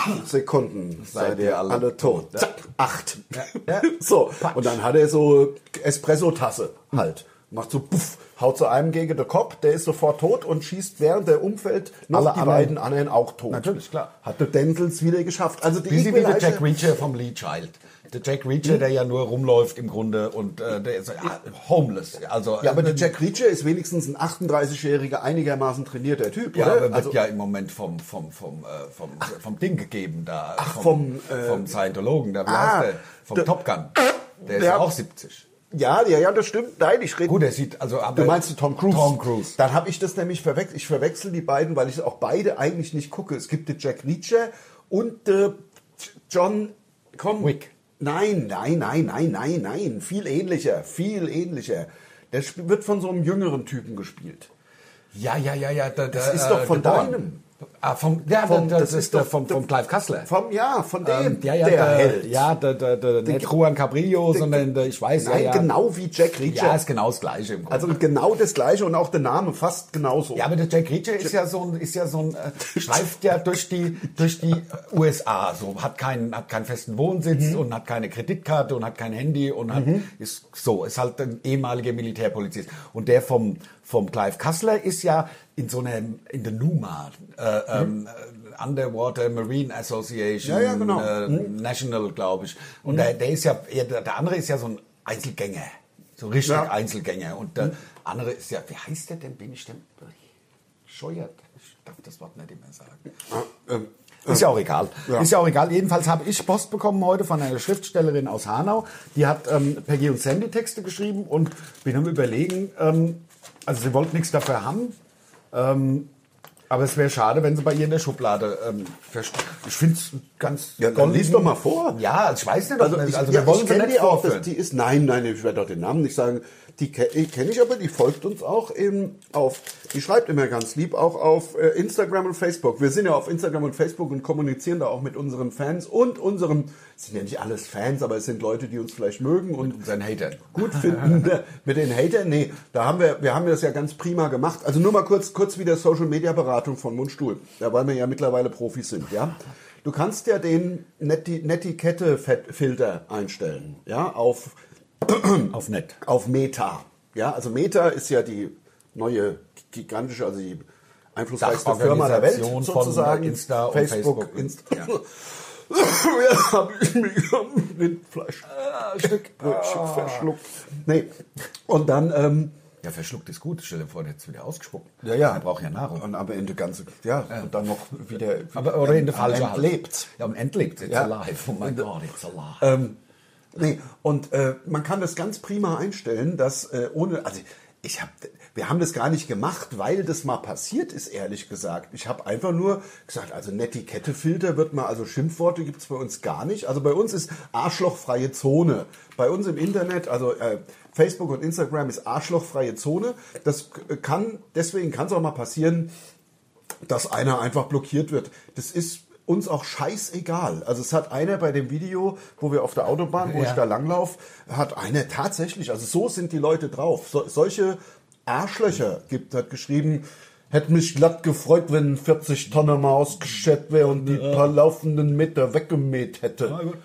C: Sekunden seid ihr alle tot.
B: Ja.
C: Zack, acht.
B: Ja.
C: So, und dann hat er so Espresso-Tasse halt. Macht so, puff, haut so einem gegen den Kopf, der ist sofort tot und schießt, während der umfällt, noch
B: Alle
C: die
B: anderen.
C: beiden anderen auch tot.
B: Natürlich, klar.
C: Hat der Denzels wieder geschafft. Also die
B: Bisschen wie der
C: Equalizer-
B: Jack Reacher vom Lee Child. Der Jack Reacher, der ja nur rumläuft im Grunde und äh, der ist ja, homeless. Also,
C: Ja, aber der
B: äh,
C: Jack Reacher ist wenigstens ein achtunddreißigjähriger, einigermaßen trainierter Typ,
B: Ja,
C: oder?
B: aber wird
C: Also,
B: ja im Moment vom, vom, vom, äh, vom, vom Ding gegeben, da.
C: Ach,
B: vom,
C: vom, äh,
B: vom Scientologen, da, wie
C: ah,
B: heißt der? Vom
C: der-
B: Top Gun. Der ist
C: Ja.
B: ja auch siebzig.
C: ja, ja, ja, das stimmt. Nein, ich rede.
B: Gut, er sieht, also, aber.
C: Du meinst du Tom Cruise?
B: Tom Cruise.
C: Dann habe ich das nämlich verwechselt. Ich verwechsel die beiden, weil ich auch beide eigentlich nicht gucke. Es gibt den Jack Reacher und äh, John komm.
B: Wick.
C: Nein, nein, nein, nein, nein, nein. Viel ähnlicher, viel ähnlicher. Der sp- wird von so einem jüngeren Typen gespielt.
B: Ja, ja, ja, ja. Der,
C: Das
B: der,
C: ist doch
B: äh,
C: von
B: der Bourne.
C: deinem.
B: Ah, vom, ja,
C: Vom-
B: der,
C: das
B: das,
C: ist
B: ist der
C: doch-
B: vom, vom Clive Cussler.
C: Vom, ja, von dem,
B: Ähm, ja, ja,
C: der,
B: der,
C: Held.
B: Ja, der, der, der, nicht Juan Cabrillo, sondern der, ich weiß
C: Nein,
B: ja, ja.
C: genau wie Jack Reacher.
B: Ja, ist genau das Gleiche im Grunde.
C: Also genau das Gleiche und auch der Name fast genauso.
B: Ja, aber der Jack Reacher ist ja so ein, ist ja so ein, äh, streift ja durch die, durch die U S A, so, hat keinen, hat keinen festen Wohnsitz
C: Mhm.
B: und hat keine Kreditkarte und hat kein Handy und hat, ist so, ist halt ein ehemaliger Militärpolizist. Und der vom, vom Clive Cussler ist ja in so einer, in der NUMA, äh, ähm, Underwater Marine Association,
C: Ja, ja, genau.
B: äh, National, glaube ich. Und der, der ist ja, eher, der, der andere ist ja so ein Einzelgänger. So richtig
C: Ja.
B: Einzelgänger. Und der andere ist ja, wie heißt der denn? Bin ich denn bescheuert? Ich darf das Wort nicht immer sagen.
C: Ähm,
B: Ist ja auch egal.
C: Ja.
B: Ist ja auch egal. Jedenfalls habe ich Post bekommen heute von einer Schriftstellerin aus Hanau. Die hat ähm, Peggy und Sandy Texte geschrieben und bin am Überlegen, ähm, also sie wollte nichts dafür haben, ähm, aber es wäre schade, wenn sie bei ihr in der Schublade ähm, verst- Ich finde es ganz
C: Ja, dann lies doch mal vor.
B: Ja, ich weiß nicht, ob
C: Also,
B: nicht.
C: ich,
B: also
C: ja,
B: wir wollen
C: ich
B: sie
C: kenne
B: nicht
C: die auch, dass
B: vorführen.
C: die ist, nein, nein, ich werde doch den Namen nicht sagen. Die ke- kenne ich aber, die folgt uns auch im, auf, die schreibt immer ganz lieb auch auf äh, Instagram und Facebook. Wir sind ja auf Instagram und Facebook und kommunizieren da auch mit unseren Fans und unseren, es sind ja nicht alles Fans, aber es sind Leute, die uns vielleicht mögen und
B: Unseren Hatern.
C: gut finden. Mit den Hatern, nee, da haben wir, wir haben das ja ganz prima gemacht. Also nur mal kurz, kurz wieder Social Media Beratung von Mundstuhl. Da weil wir ja mittlerweile Profis sind, ja. Du kannst ja den Neti- Netiquette-Filter einstellen, ja, auf
B: Auf nett.
C: auf Meta. Ja, also Meta ist ja die neue gigantische, also die einflussreichste Firma der Welt
B: Dachorganisation von
C: sozusagen.
B: Insta und
C: Facebook,
B: Facebook.
C: Insta.
B: Ja.
C: Ja, habe ich mich am Rindfleisch
B: Ah, Stück.
C: Brötchen verschluckt. Nee. Und dann, ähm,
B: Ja, verschluckt ist gut. Stell dir vor, der hat es wieder ausgespuckt.
C: ja, ja.
B: Er braucht ja Nahrung.
C: Und am Ende ganze, ja, und dann noch wieder
B: Aber oder in der falschen
C: entlebt.
B: Ja, und entlebt. It's
C: Ja.
B: alive. Oh mein Gott, it's alive.
C: Ähm, nee, und äh, man kann das ganz prima einstellen, dass äh, ohne, also ich habe, wir haben das gar nicht gemacht, weil das mal passiert ist, ehrlich gesagt. Ich habe einfach nur gesagt, also Netiquette-Filter wird mal, also Schimpfworte gibt's bei uns gar nicht. Also bei uns ist arschlochfreie Zone. Bei uns im Internet, also äh, Facebook und Instagram ist arschlochfreie Zone. Das kann, deswegen kann es auch mal passieren, dass einer einfach blockiert wird. Das ist uns auch scheißegal. Also es hat einer bei dem Video, wo wir auf der Autobahn, wo
B: Ja.
C: ich da langlauf, hat einer tatsächlich, also so sind die Leute drauf. So, solche Arschlöcher gibt, hat geschrieben, hätte mich glatt gefreut, wenn vierzig Tonnen mal ausgeschätzt wäre und die paar laufenden Meter weggemäht hätte.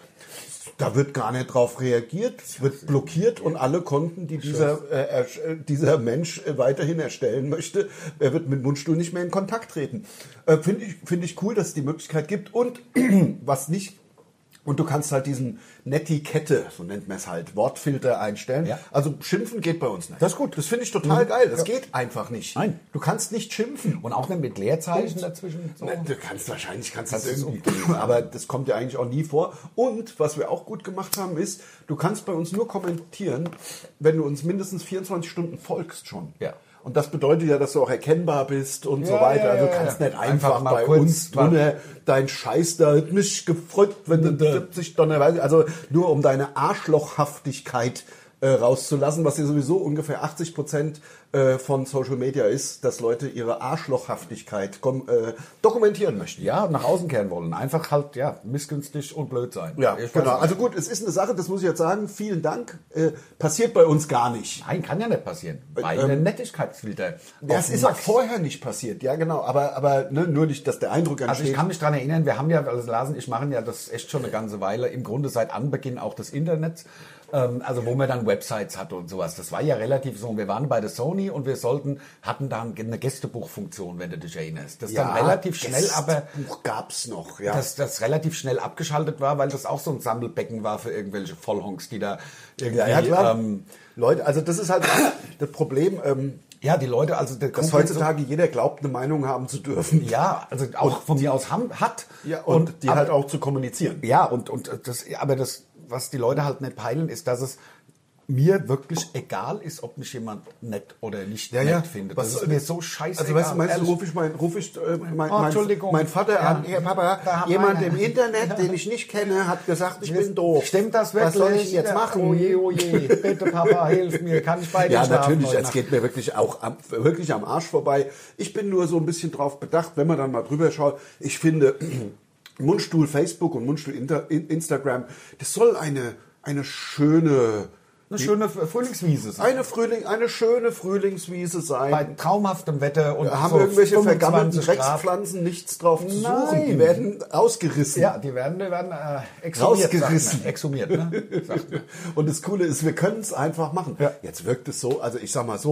C: Da wird gar nicht drauf reagiert, es wird blockiert und alle Konten, die dieser, äh, ersch- äh, dieser Mensch äh, weiterhin erstellen möchte, er wird mit Mundstuhl nicht mehr in Kontakt treten. Äh, Finde ich, finde ich cool, dass es die Möglichkeit gibt und was nicht, und du kannst halt diesen Netiquette, so nennt man es halt, Wortfilter einstellen.
B: Ja.
C: Also schimpfen geht bei uns nicht.
B: Das ist gut.
C: Das finde ich total geil. Das
B: Ja.
C: geht einfach nicht.
B: Nein.
C: Du kannst nicht schimpfen.
B: Und auch nicht mit Leerzeichen dazwischen. So.
C: Ne, Du kannst wahrscheinlich, kannst
B: Kannst
C: das
B: es
C: irgendwie,
B: umgehen.
C: aber das kommt ja eigentlich auch nie vor. Und was wir auch gut gemacht haben, ist, du kannst bei uns nur kommentieren, wenn du uns mindestens vierundzwanzig Stunden folgst schon.
B: Ja.
C: Und das bedeutet ja, dass du auch erkennbar bist und so
B: Ja,
C: weiter.
B: ja,
C: also du
B: ja,
C: kannst
B: ja.
C: nicht einfach,
B: Einfach mal
C: bei
B: kurz
C: uns
B: mal-
C: drunter dein Scheiß da hat mich gefreut, wenn du siebzig Donner, also nur um deine Arschlochhaftigkeit äh, rauszulassen, was ja sowieso ungefähr achtzig Prozent äh, von Social Media ist, dass Leute ihre Arschlochhaftigkeit kom- äh, dokumentieren möchten.
B: Ja, nach außen kehren wollen. Einfach halt, ja, missgünstig und blöd sein.
C: Ja,
B: Ich weiß
C: genau.
B: nicht.
C: Also gut, es ist eine Sache, das muss ich jetzt sagen. Vielen Dank. Äh, passiert bei uns gar nicht.
B: Nein, kann ja nicht passieren. Weil
C: Ähm,
B: ein Nettigkeitsfilter.
C: Das
B: auf
C: ist auch
B: Max.
C: vorher nicht passiert. Ja, genau. Aber, aber ne, nur nicht, dass der Eindruck
B: Also
C: entsteht.
B: ich kann mich daran erinnern, wir haben ja, also Lars und ich machen ja das echt schon eine ganze Weile, im Grunde seit Anbeginn auch des Internets, ähm, also wo man dann Websites hatte und sowas. Das war ja relativ so, wir waren bei der Sony und wir sollten, hatten da eine Gästebuchfunktion, wenn du dich erinnerst. Das dann relativ schnell, aber
C: Buch gab's noch. Ja.
B: dass das relativ schnell abgeschaltet war, weil das auch so ein Sammelbecken war für irgendwelche Vollhonks, die da irgendwie...
C: ja, ja, klar.
B: Ähm,
C: Leute, also das ist halt das Problem, ähm,
B: ja, die Leute, also der
C: dass
B: Kumpel-
C: heutzutage jeder glaubt, eine Meinung haben zu dürfen.
B: ja, also auch von mir aus haben, hat.
C: Ja, und, die
B: aber-
C: halt auch zu kommunizieren.
B: Ja, und, und das, aber das, was die Leute halt nicht peilen, ist, dass es mir wirklich egal ist, ob mich jemand nett oder nicht
C: Ja,
B: nett
C: ja.
B: findet.
C: Was
B: Das ist mir so scheiße.
C: Also weißt du, meinst du, rufe ich mein, ruf ich, äh, mein,
B: Oh,
C: mein,
B: Entschuldigung.
C: mein Vater
B: Ja.
C: an, hey Papa,
B: Da hat
C: jemand
B: einer-
C: im Internet, den ich nicht kenne, hat gesagt, ich bin doof.
B: Stimmt das wirklich?
C: Was soll ich jetzt machen?
B: Oh je, oh je. Bitte, Papa, hilf mir. Kann ich bei dir
C: Ja,
B: schlafen
C: natürlich,
B: heute
C: es
B: Nacht?
C: geht mir wirklich auch am, wirklich am Arsch vorbei. Ich bin nur so ein bisschen drauf bedacht, wenn man dann mal drüber schaut. Ich finde, Mundstuhl Facebook und Mundstuhl Inter, Instagram, das soll eine, eine schöne,
B: Eine schöne Frühlingswiese sein.
C: eine Frühling, eine schöne Frühlingswiese sein.
B: Bei traumhaftem Wetter und
C: haben
B: so
C: irgendwelche vergammelten
B: fünfundzwanzig Grad.
C: Dreckspflanzen nichts drauf zu
B: Nein.
C: suchen. Die werden ausgerissen.
B: Ja, die werden, die werden äh, exhumiert.
C: Rausgerissen.
B: sagt man. Exhumiert, ne? Sagt man.
C: Und das Coole ist, wir können es einfach machen.
B: Ja.
C: Jetzt wirkt es so, also ich sag mal so,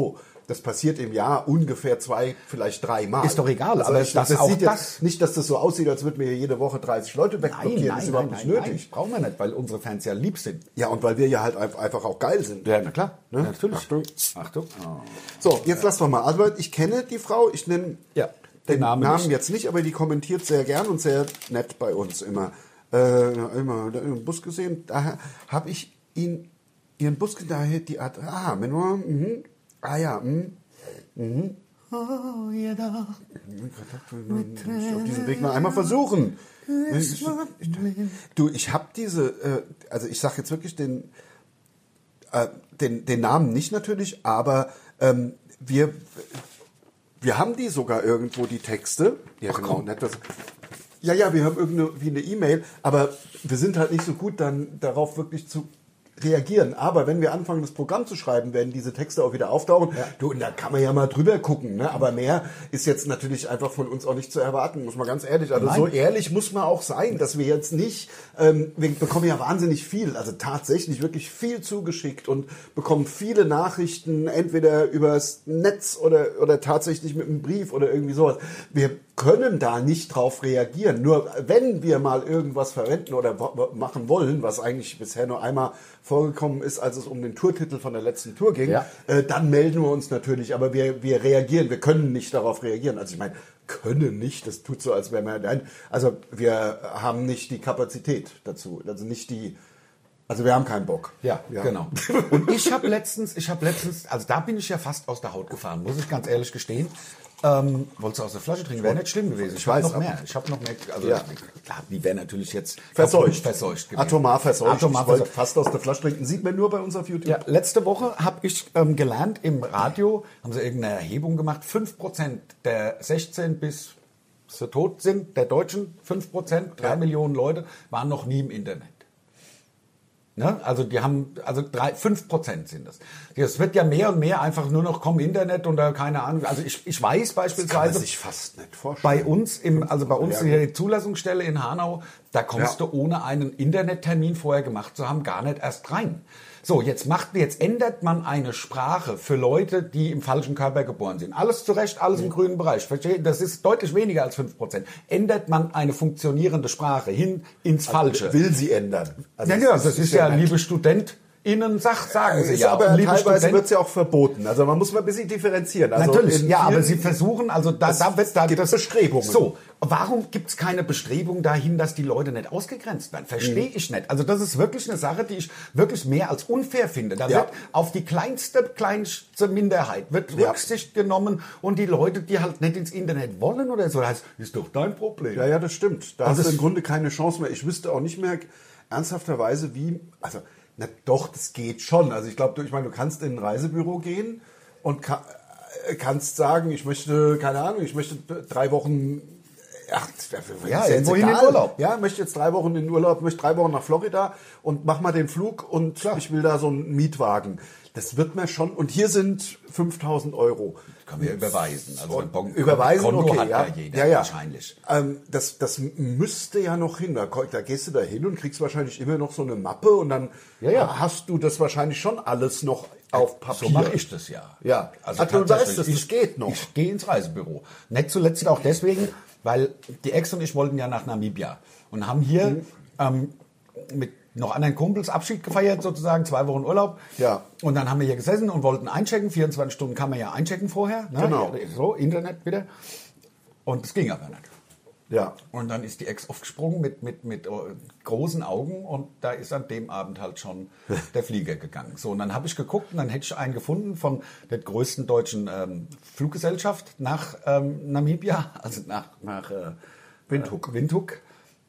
C: das passiert im Jahr ungefähr zwei, vielleicht drei Mal.
B: Ist doch egal,
C: also
B: aber
C: ich,
B: das
C: das
B: auch
C: sieht
B: das-
C: jetzt nicht, dass das so aussieht, als würden wir hier jede Woche dreißig Leute wegblockieren. Das ist überhaupt nicht nötig.
B: brauchen wir nicht, weil unsere Fans ja lieb sind.
C: Ja, und weil wir ja halt ein- einfach auch geil sind.
B: Ja, na klar,
C: Ne?
B: natürlich.
C: Achtung.
B: Achtung. Oh.
C: So, jetzt lassen wir mal. Also ich kenne die Frau, ich nenne
B: Ja,
C: den Namen,
B: nicht.
C: jetzt nicht, aber die kommentiert sehr gern und sehr nett bei uns immer. Äh, immer im Bus gesehen, da habe ich ihn, ihren Bus gesehen, daher die Art, ah, Menor, mhm, ah ja, mhm, mhm.
B: Oh, jeder.
C: Ich auf diesem Weg noch einmal versuchen. Du, ich habe diese, äh, also ich sage jetzt wirklich den, äh, den, den Namen nicht natürlich, aber ähm, wir, wir haben die sogar irgendwo, die Texte. Ja,
B: Ach,
C: genau.
B: komm.
C: Nicht, dass, ja, ja, wir haben irgendwie eine E-Mail, aber wir sind halt nicht so gut dann darauf wirklich zu reagieren. Aber wenn wir anfangen, das Programm zu schreiben, werden diese Texte auch wieder auftauchen.
B: Ja.
C: Du, und da kann man ja mal drüber gucken. Ne? Aber mehr ist jetzt natürlich einfach von uns auch nicht zu erwarten, muss man ganz ehrlich. Also
B: Nein.
C: so ehrlich muss man auch sein, dass wir jetzt nicht, ähm, wir bekommen ja wahnsinnig viel, also tatsächlich wirklich viel zugeschickt und bekommen viele Nachrichten, entweder übers Netz oder, oder tatsächlich mit einem Brief oder irgendwie sowas. Wir können da nicht drauf reagieren. Nur wenn wir mal irgendwas verwenden oder wo- machen wollen, was eigentlich bisher nur einmal vorgekommen ist, als es um den Tourtitel von der letzten Tour ging,
B: Ja.
C: äh, dann melden wir uns natürlich, aber wir, wir reagieren, wir können nicht darauf reagieren. Also ich meine, können nicht, das tut so, als wären wir, nein, also wir haben nicht die Kapazität dazu, also nicht die, also wir haben keinen Bock.
B: Ja, genau. Und ich habe letztens, ich habe letztens, also da bin ich ja fast aus der Haut gefahren, muss ich ganz ehrlich gestehen. Ähm, wolltest du aus der Flasche trinken? Wäre nicht schlimm gewesen. Ich,
C: Ich
B: habe
C: weiß,
B: noch
C: aber-
B: mehr. Ich habe noch mehr. Also
C: Ja.
B: klar, die wäre natürlich jetzt
C: Verseucht.
B: verseucht gewesen.
C: Atomar verseucht.
B: Atomar
C: ich wollte
B: verseucht.
C: fast aus der Flasche trinken. Sieht man nur bei uns auf YouTube.
B: Ja, letzte Woche habe ich ähm, gelernt, im Radio haben sie irgendeine Erhebung gemacht, fünf Prozent der sechzehn bis sie tot sind, der Deutschen, fünf Prozent, drei
C: Ja.
B: Millionen Leute, waren noch nie im Internet. Ne? Also die haben, also drei, fünf Prozent sind das. Es wird ja mehr und mehr einfach nur noch kommen Internet und da keine Ahnung. Also ich, ich weiß
C: Das kann man
B: beispielsweise
C: sich fast nicht vorstellen.
B: bei uns im, also bei uns
C: Ja,
B: hier die Zulassungsstelle in Hanau, da kommst
C: Ja.
B: du ohne einen Internettermin vorher gemacht zu haben gar nicht erst rein. So, jetzt macht, jetzt ändert man eine Sprache für Leute, die im falschen Körper geboren sind. Alles zurecht, alles im grünen Bereich. Verstehe? Das ist deutlich weniger als fünf Prozent. Ändert man eine funktionierende Sprache hin ins Falsche.
C: Will sie ändern. Also
B: Ja,
C: es
B: ja, das ist ja,
C: nicht-
B: liebe StudentInnen, sag, sagen sie
C: ist
B: ja.
C: aber
B: Und liebe
C: teilweise
B: Studenten-
C: wird es ja auch verboten. Also man muss mal ein bisschen differenzieren. Also
B: Natürlich,
C: in
B: ja, aber
C: vielen-
B: sie versuchen, also da,
C: Es
B: da wird da
C: gibt
B: das,
C: Bestrebungen.
B: So, warum gibt es keine Bestrebung dahin, dass die Leute nicht ausgegrenzt werden? Verstehe ich nicht. Also das ist wirklich eine Sache, die ich wirklich mehr als unfair finde. Da
C: Ja.
B: wird auf die kleinste, kleinste Minderheit wird
C: Ja.
B: Rücksicht genommen und die Leute, die halt nicht ins Internet wollen oder so, das heißt, ist doch dein Problem.
C: Ja, ja, das stimmt. Da
B: Also
C: hast du
B: es-
C: im Grunde keine Chance mehr. Ich wüsste auch nicht mehr ernsthafterweise, wie. Also, na doch, das geht schon. Also, ich glaube, du, ich meine, du kannst in ein Reisebüro gehen und ka äh, kannst sagen, ich möchte, keine Ahnung, ich möchte drei Wochen. Ach, das wär- wär-
B: Ja,
C: ist jetzt
B: irgendwo in den
C: egal.
B: Urlaub.
C: Ja, möchte jetzt drei Wochen in den Urlaub, möchte drei Wochen nach Florida und mach mal den Flug und
B: Klar.
C: ich will da so einen Mietwagen. Das wird mir schon. Und hier sind fünftausend Euro.
B: Kann man ja überweisen. Also ein Bon-
C: Überweisen,
B: Konto
C: okay,
B: hat
C: ja.
B: ja jeder
C: ja, ja.
B: wahrscheinlich.
C: Ähm, das, das müsste ja noch hin. Da, da gehst du da hin und kriegst wahrscheinlich immer noch so eine Mappe und dann
B: Ja, ja.
C: hast du das wahrscheinlich schon alles noch auf Papier.
B: So mache ich das ja.
C: Ja.
B: Also
C: Ach, du
B: tatsächlich,
C: weißt, dass das
B: ich,
C: geht noch.
B: Ich gehe ins Reisebüro. Nicht zuletzt auch deswegen, weil die Ex und ich wollten ja nach Namibia und haben hier
C: Mhm.
B: ähm, mit noch anderen Kumpels Abschied gefeiert, sozusagen, zwei Wochen Urlaub.
C: Ja.
B: Und dann haben wir hier gesessen und wollten einchecken. vierundzwanzig Stunden kann man ja einchecken vorher. Ne?
C: Genau.
B: So, Internet wieder. Und es ging aber nicht.
C: Ja.
B: Und dann ist die Ex aufgesprungen mit, mit, mit äh, großen Augen und da ist an dem Abend halt schon der Flieger gegangen. So, und dann habe ich geguckt und dann hätte ich einen gefunden von der größten deutschen ähm, Fluggesellschaft nach ähm, Namibia, also nach, nach äh, Windhoek. Windhoek.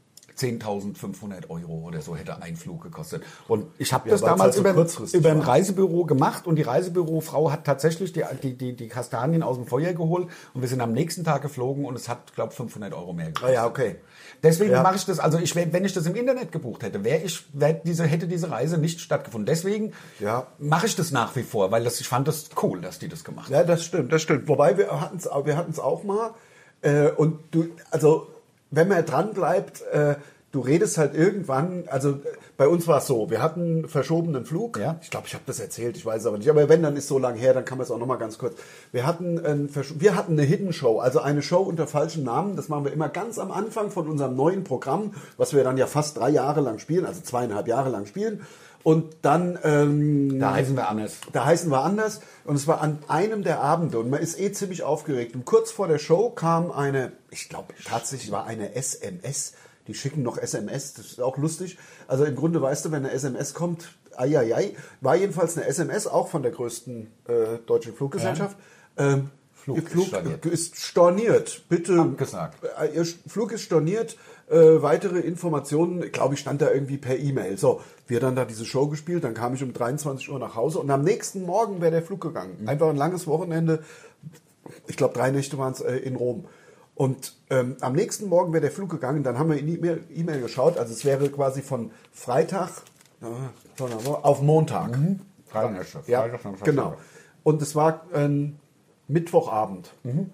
B: zehntausendfünfhundert Euro oder so hätte ein Flug gekostet. Und ich habe
C: Ja,
B: das
C: weil es
B: damals
C: halt so
B: über,
C: kurzfristig
B: über ein
C: war.
B: Reisebüro gemacht und die Reisebürofrau hat tatsächlich die, die, die, die Kastanien aus dem Feuer geholt und wir sind am nächsten Tag geflogen und es hat, glaube ich, fünfhundert Euro mehr gekostet.
C: Ah ja, okay.
B: Deswegen
C: Ja.
B: mache ich das, also ich, wär- wenn ich das im Internet gebucht hätte, wäre ich, wär diese, hätte diese Reise nicht stattgefunden. Deswegen
C: Ja.
B: mache ich das nach wie vor, weil das, ich fand das cool, dass die das gemacht haben.
C: Ja, das stimmt, das stimmt. Wobei wir hatten es wir hatten's auch mal. Äh, und du, also wenn man dran bleibt, äh, du redest halt irgendwann, also bei uns war es so, wir hatten einen verschobenen Flug.
B: Ja.
C: Ich glaube, ich habe das erzählt, ich weiß es aber nicht. Aber wenn, dann ist so lange her, dann kann man es auch nochmal ganz kurz. Wir hatten, ein, wir hatten eine Hidden Show, also eine Show unter falschem Namen. Das machen wir immer ganz am Anfang von unserem neuen Programm, was wir dann ja fast drei Jahre lang spielen, also zweieinhalb Jahre lang spielen. Und dann... Ähm,
B: Da heißen wir anders.
C: Da heißen wir anders. Und es war an einem der Abende und man ist eh ziemlich aufgeregt. Und kurz vor der Show kam eine, ich glaube tatsächlich war eine S M S. Die schicken noch S M S, das ist auch lustig. Also im Grunde weißt du, wenn eine S M S kommt, ai, ai, ai, war jedenfalls eine S M S, auch von der größten äh, deutschen Fluggesellschaft. Ja. Ähm,
B: Flug,
C: Ihr Flug
B: ist storniert.
C: ist storniert. Bitte.
B: Abgesagt.
C: Äh, Ihr Flug ist storniert. Äh, weitere Informationen, glaube ich, stand da irgendwie per E-Mail. So, wir dann da diese Show gespielt, dann kam ich um dreiundzwanzig Uhr nach Hause und am nächsten Morgen wäre der Flug gegangen. Mhm. Einfach ein langes Wochenende. Ich glaube, drei Nächte waren es äh, in Rom. Und ähm, am nächsten Morgen wäre der Flug gegangen, dann haben wir in die E-Mail geschaut, also es wäre quasi von Freitag äh, auf Montag.
B: Mhm. Freitag, Freitag,
C: ja,
B: Freitag,
C: genau. Und es war ähm, Mittwochabend.
B: Mhm.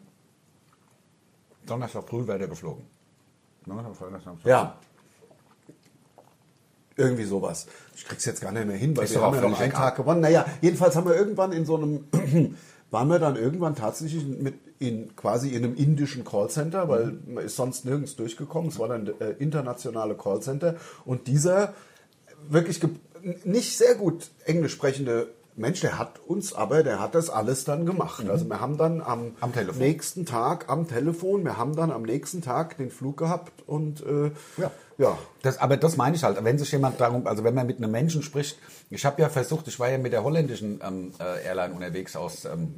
B: Donnerstag früh wäre der geflogen. Donnerstag, Freitag, Samstag.
C: Ja. Irgendwie sowas. Ich krieg's jetzt gar nicht mehr hin, weil
B: Ist
C: wir
B: doch
C: haben
B: auch
C: ja noch
B: völlig
C: einen
B: egal.
C: Tag gewonnen. Naja, jedenfalls haben wir irgendwann in so einem, waren wir dann irgendwann tatsächlich mit in quasi in einem indischen Callcenter, weil man ist sonst nirgends durchgekommen. Es war dann äh, internationale Callcenter und dieser wirklich ge- nicht sehr gut Englisch sprechende Mensch, der hat uns aber, der hat das alles dann gemacht. Mhm. Also wir haben dann am,
B: Am Telefon.
C: nächsten Tag am Telefon, wir haben dann am nächsten Tag den Flug gehabt und äh,
B: Ja.
C: ja.
B: Das, aber das meine ich halt, wenn sich jemand darum, also wenn man mit einem Menschen spricht, ich habe ja versucht, ich war ja mit der holländischen ähm, äh, Airline unterwegs aus, ähm,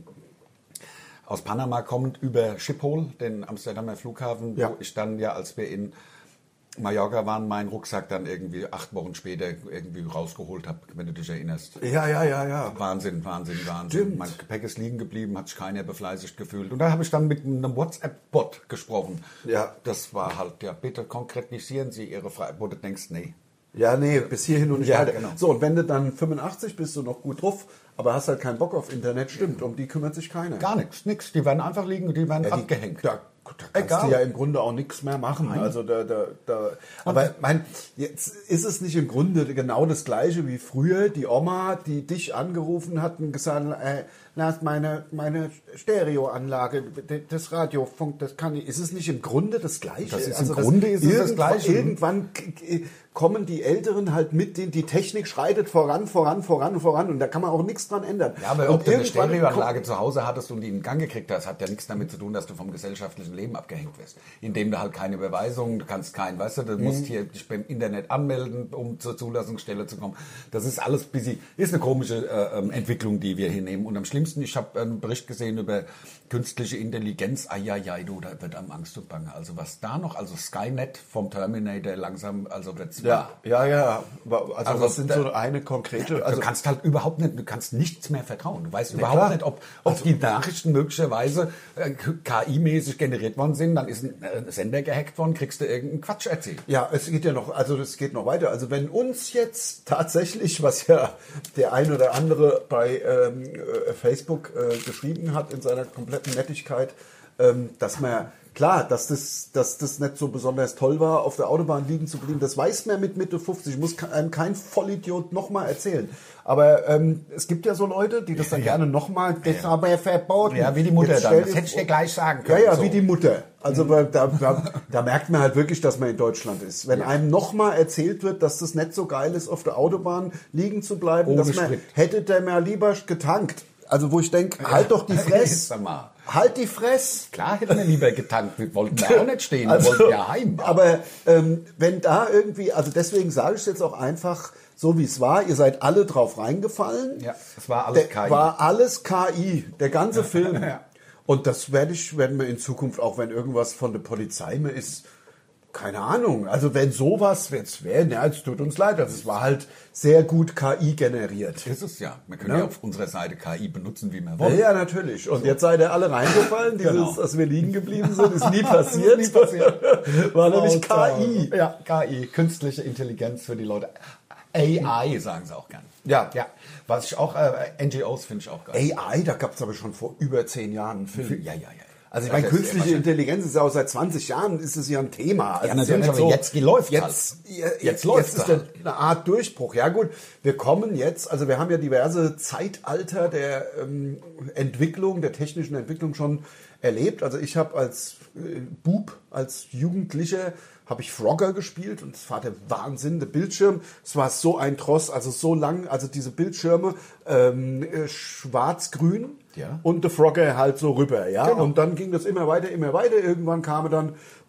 B: aus Panama kommend über Schiphol, den Amsterdamer Flughafen,
C: Ja.
B: wo ich dann ja, als wir in Mallorca waren, meinen Rucksack dann irgendwie acht Wochen später irgendwie rausgeholt habe, wenn du dich erinnerst.
C: Ja, ja, ja, ja.
B: Wahnsinn, Wahnsinn, Wahnsinn.
C: Stimmt.
B: Mein Gepäck ist liegen geblieben, hat sich keiner befleißigt gefühlt. Und da habe ich dann mit einem WhatsApp-Bot gesprochen.
C: Ja.
B: Das war halt, ja, bitte konkretisieren Sie Ihre Frage, wo du denkst, nee.
C: Ja, nee, bis hierhin und nicht
B: Ja,
C: weiter.
B: genau.
C: So, und wenn du dann fünfundachtzig bist, du noch gut drauf, aber hast halt keinen Bock auf Internet, stimmt, um die kümmert sich keiner.
B: Gar nichts, nichts. Die werden einfach liegen und die werden
C: Ja, die-
B: abgehängt.
C: Da, da kannst
B: Egal.
C: du ja im Grunde auch nichts mehr machen. Also da, da, da. Aber mein, jetzt ist es nicht im Grunde genau das Gleiche wie früher. Die Oma, die dich angerufen hat und gesagt, äh, lass meine, meine Stereoanlage, das Radiofunk, das kann ich. Ist es nicht im Grunde das Gleiche?
B: Das ist im Grunde ist es das
C: irgendwann-
B: Gleiche.
C: Irgendwann k- k- kommen die Älteren halt mit, den, die Technik schreitet voran, voran, voran, voran und da kann man auch nichts dran ändern.
B: Ja, aber
C: und
B: ob du eine
C: irgendwann
B: Stereoanlage zu Hause hattest und die in Gang gekriegt hast, hat ja nichts damit zu tun, dass du vom gesellschaftlichen Leben abgehängt wirst. Indem du halt keine Überweisung, du kannst kein, weißt du, du musst hier dich beim Internet anmelden, um zur Zulassungsstelle zu kommen. Das ist alles busy. Ist eine komische äh, ähm, Entwicklung, die wir hier nehmen. Und am schlimmsten, ich habe einen Bericht gesehen über künstliche Intelligenz. Eieiei, du, da wird am Angst und Bange. Also was da noch, also Skynet vom Terminator langsam, also wird's
C: Ja, ja, ja. Also,
B: Also
C: was sind
B: da-
C: so eine konkrete... Also
B: du kannst halt überhaupt nicht, du kannst nichts mehr vertrauen. Du weißt
C: Ja,
B: überhaupt
C: klar.
B: nicht, ob, ob die Nachrichten möglicherweise äh, K I-mäßig generiert worden sind, dann ist ein äh, Sender gehackt worden, kriegst du irgendeinen Quatsch erzählt.
C: Ja, es geht ja noch, also es geht noch weiter. Also wenn uns jetzt tatsächlich, was ja der ein oder andere bei ähm, äh, Facebook äh, geschrieben hat in seiner kompletten Nettigkeit, ähm, dass man klar, dass das, dass das nicht so besonders toll war, auf der Autobahn liegen zu bleiben, das weiß man mit Mitte fünfzig, muss einem kein Vollidiot nochmal erzählen. Aber ähm, es gibt ja so Leute, die das dann
B: Ja.
C: gerne nochmal, das ist aber verboten.
B: Ja, wie die Mutter
C: Jetzt
B: dann,
C: stell
B: das
C: dir
B: hätte ich
C: vor-
B: dir gleich sagen
C: Ja,
B: können.
C: ja,
B: so.
C: wie die Mutter. Also weil da, da, da merkt man halt wirklich, dass man in Deutschland ist. Wenn
B: Ja.
C: einem nochmal erzählt wird, dass das nicht so geil ist, auf der Autobahn liegen zu bleiben,
B: Ohne
C: dass man
B: Sprit.
C: hätte der mal lieber getankt. Also wo ich denke, halt doch die Fresse.
B: Sag mal.
C: Halt die Fresse.
B: Klar hätten wir lieber getankt, wir wollten da auch nicht stehen, wir
C: Also,
B: wollten ja heim.
C: Aber ähm, wenn da irgendwie, also deswegen sage ich es jetzt auch einfach, so wie es war, ihr seid alle drauf reingefallen.
B: Ja, es war alles
C: Der-
B: K I.
C: War alles K I, der ganze Film.
B: Ja.
C: Und das werde ich, werden wir in Zukunft, auch wenn irgendwas von der Polizei mehr ist, keine Ahnung. Also wenn sowas jetzt wäre, ja, es tut uns leid, also es war halt sehr gut K I generiert.
B: Ist es ja. Wir können
C: Ja.
B: ja auf unserer Seite K I benutzen, wie wir
C: Ja,
B: wollen.
C: ja, natürlich. Und jetzt seid ihr alle reingefallen, dieses,
B: Genau.
C: dass wir liegen geblieben sind, ist nie passiert.
B: nie passiert.
C: War nämlich K I.
B: Ja, K I, künstliche Intelligenz für die Leute. A I sagen sie auch gern.
C: Ja.
B: Ja. Was ich auch, äh, N G Os finde ich auch geil.
C: A I, da gab es aber schon vor über zehn Jahren einen Film.
B: Ja, ja, ja.
C: Also ich meine, künstliche Intelligenz ist ja auch seit zwanzig Jahren ist es ja ein Thema. Also
B: Ja, natürlich,
C: ist ja
B: aber
C: nicht so,
B: jetzt läuft
C: jetzt, jetzt,
B: Jetzt läuft's
C: jetzt ist
B: halt.
C: eine Art Durchbruch. Ja gut, wir kommen jetzt, also wir haben ja diverse Zeitalter der ähm, Entwicklung, der technischen Entwicklung schon erlebt. Also ich habe als äh, Bub, als Jugendlicher, habe ich Frogger gespielt und es war der Wahnsinn, der Bildschirm. Es war so ein Tross, also so lang, also diese Bildschirme ähm, äh, schwarz-grün
B: Ja.
C: und der Frogger halt so rüber. Ja?
B: Genau.
C: Und dann ging das immer weiter, immer weiter. Irgendwann kamen dann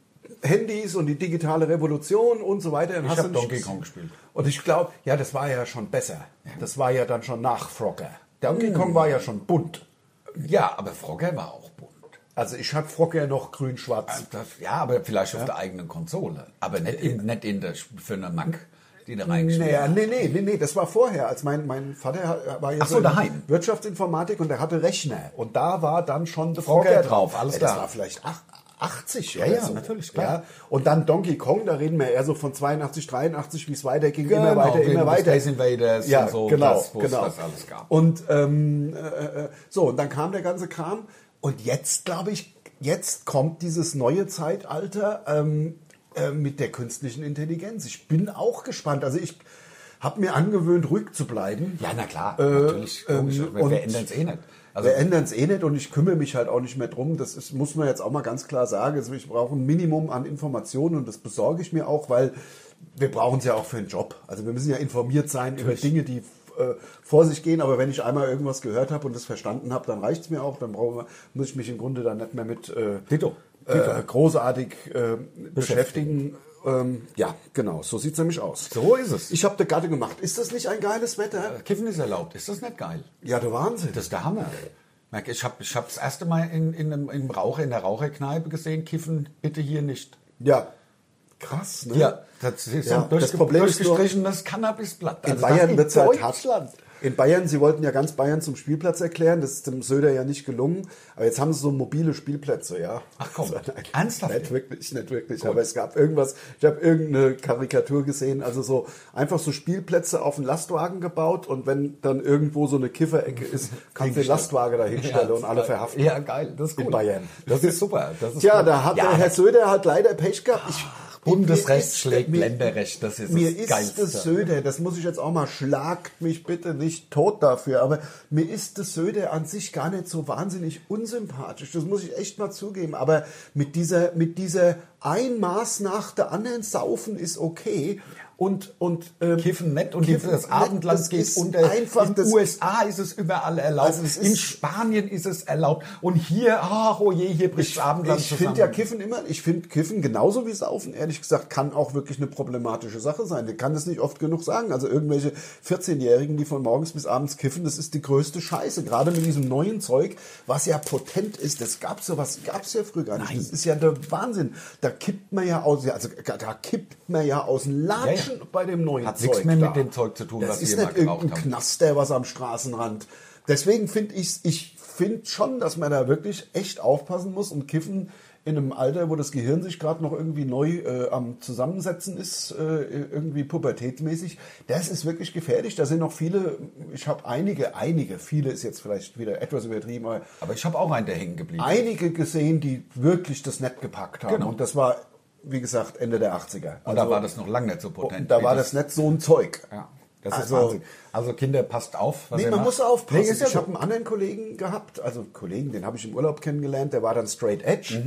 C: Handys und die digitale Revolution und so weiter. Und
B: Ich
C: hast
B: habe
C: du nicht-
B: Donkey Kong gespielt.
C: Und ich glaube, ja, das war ja schon besser. Das war ja dann schon nach Frogger. Donkey Kong war ja schon bunt.
B: Ja, aber Frogger war auch bunt.
C: Also ich hatte Frogger noch grün-schwarz.
B: Das, ja, aber vielleicht auf der eigenen Konsole. Aber nicht, in, nicht in der, für eine Mac, die da reingespielt
C: Naja,
B: hat.
C: nee, nee, nee, nee, das war vorher. Als mein, mein Vater war ja
B: Ach so,
C: in
B: daheim.
C: Wirtschaftsinformatik und der hatte Rechner. Und da war dann schon der
B: Frogger
C: Frogger
B: drauf, alles
C: Ja, Das
B: klar.
C: war vielleicht ach- achtzig
B: Ja,
C: oder
B: ja,
C: so.
B: natürlich, klar.
C: Ja. Und dann Donkey Kong, da reden wir eher so von zweiundachtzig, dreiundachtzig, wie es weiterging,
B: Genau,
C: immer weiter,
B: wegen
C: immer weiter.
B: Space Invaders
C: ja,
B: und so,
C: genau,
B: das, wo es
C: genau.
B: das alles gab.
C: Und ähm, äh, äh, so, und dann kam der ganze Kram. Und jetzt, glaube ich, jetzt kommt dieses neue Zeitalter ähm, äh, mit der künstlichen Intelligenz. Ich bin auch gespannt. Also ich habe mir angewöhnt, ruhig zu bleiben.
B: Ja, na klar, natürlich. Logisch,
C: ähm,
B: wir
C: und-
B: wir ändern es eh nicht. Also,
C: Wir ändern es eh nicht und ich kümmere mich halt auch nicht mehr drum. Das ist, muss man jetzt auch mal ganz klar sagen. Also ich brauche ein Minimum an Informationen und das besorge ich mir auch, weil wir brauchen es ja auch für einen Job. Also wir müssen ja informiert sein über Dinge, die äh, vor sich gehen. Aber wenn ich einmal irgendwas gehört habe und das verstanden habe, dann reicht es mir auch. Dann brauche, muss ich mich im Grunde dann nicht mehr mit äh,
B: Tito.
C: äh, großartig äh, beschäftigen. Ähm, ja, genau. So sieht es nämlich aus.
B: so ist es.
C: Ich habe der Gatte gemacht. Ist das nicht ein geiles Wetter?
B: Kiffen ist erlaubt. Ist das nicht geil?
C: Ja, der Wahnsinn.
B: Das ist der Hammer. Merk, Ich habe ich hab das erste Mal in, in, einem, in, einem Raucher, in der Raucherkneipe gesehen, Kiffen bitte hier nicht.
C: Ja, krass. Ne?
B: Ja, das ist
C: Ja,
B: ein durchge
C: das Problem ist nur-
B: durchgestrichenes Cannabisblatt.
C: In
B: Also
C: Bayern
B: das
C: wird es halt
B: Deutschland.
C: hart. In Bayern, sie wollten ja ganz Bayern zum Spielplatz erklären, das ist dem Söder ja nicht gelungen, aber jetzt haben sie so mobile Spielplätze, ja.
B: Ach komm,
C: Also, nein,
B: ernsthaft?
C: Nicht wirklich, nicht wirklich, aber es gab irgendwas, ich habe irgendeine Karikatur gesehen, also so einfach so Spielplätze auf einen Lastwagen gebaut und wenn dann irgendwo so eine Kifferecke ist, kannst du den Lastwagen da hinstellen und alle verhaften.
B: Ja, geil. Das ist
C: In
B: gut.
C: Bayern.
B: Das ist super. Das ist
C: Tja,
B: gut.
C: da hat
B: ja,
C: der Herr Söder hat leider Pech gehabt. Ich,
B: Bundesrecht
C: mir ist-
B: schlägt
C: mir-
B: Länderrecht. Das ist
C: Mir
B: das
C: ist
B: Geilste.
C: das Söder, das muss ich jetzt auch mal, schlagt mich bitte nicht tot dafür, aber mir ist das Söder an sich gar nicht so wahnsinnig unsympathisch, das muss ich echt mal zugeben, aber mit dieser, mit dieser ein Maß nach der anderen saufen ist okay und, und ähm,
B: Kiffen nett und
C: Kiffen
B: das
C: nett,
B: Abendland
C: das
B: geht
C: ist
B: unter.
C: einfach
B: in
C: das-
B: den U S A ist es überall erlaubt.
C: Also es ist-
B: in Spanien ist es erlaubt. Und hier, ach oh je, hier bricht das Abendland
C: Ich
B: zusammen.
C: finde ja Kiffen immer, ich finde Kiffen genauso wie Saufen, ehrlich gesagt, kann auch wirklich eine problematische Sache sein. Ich kann das nicht oft genug sagen. Also irgendwelche vierzehnjährigen, die von morgens bis abends kiffen, das ist die größte Scheiße. Gerade mit diesem neuen Zeug, was ja potent ist. Das gab's sowas, gab's ja früher gar nicht.
B: Nein.
C: Das ist ja der Wahnsinn. Da kippt man ja aus, also da kippt man ja aus dem Latschen
B: Ja, ja.
C: bei dem neuen
B: Hat
C: Zeug.
B: nichts mehr mit
C: da.
B: dem Zeug zu tun,
C: das
B: was
C: ist
B: wir mal
C: nicht
B: geraucht
C: irgendein
B: haben.
C: Knaster, was am Straßenrand. Deswegen finde ich, ich finde schon, dass man da wirklich echt aufpassen muss und Kiffen in einem Alter, wo das Gehirn sich gerade noch irgendwie neu äh, am Zusammensetzen ist, äh, irgendwie pubertätsmäßig, das ist wirklich gefährlich. Da sind noch viele, ich habe einige, einige, viele ist jetzt vielleicht wieder etwas übertrieben, aber
B: Aber ich habe auch einen, der hängen geblieben ist.
C: einige gesehen, die wirklich das nicht gepackt haben.
B: Genau.
C: Und das war, wie gesagt, Ende der achtziger.
B: Und da war das noch lange nicht so potent.
C: und da
B: wie
C: war das nicht so ein Zeug.
B: Ja, das ist
C: Also-
B: Wahnsinn. Also Kinder, passt auf, was
C: Nee,
B: ihr
C: man
B: macht.
C: muss aufpassen.
B: Nee, ist ja
C: ich
B: so.
C: habe einen anderen Kollegen gehabt, also Kollegen, den habe ich im Urlaub kennengelernt, der war dann straight edge,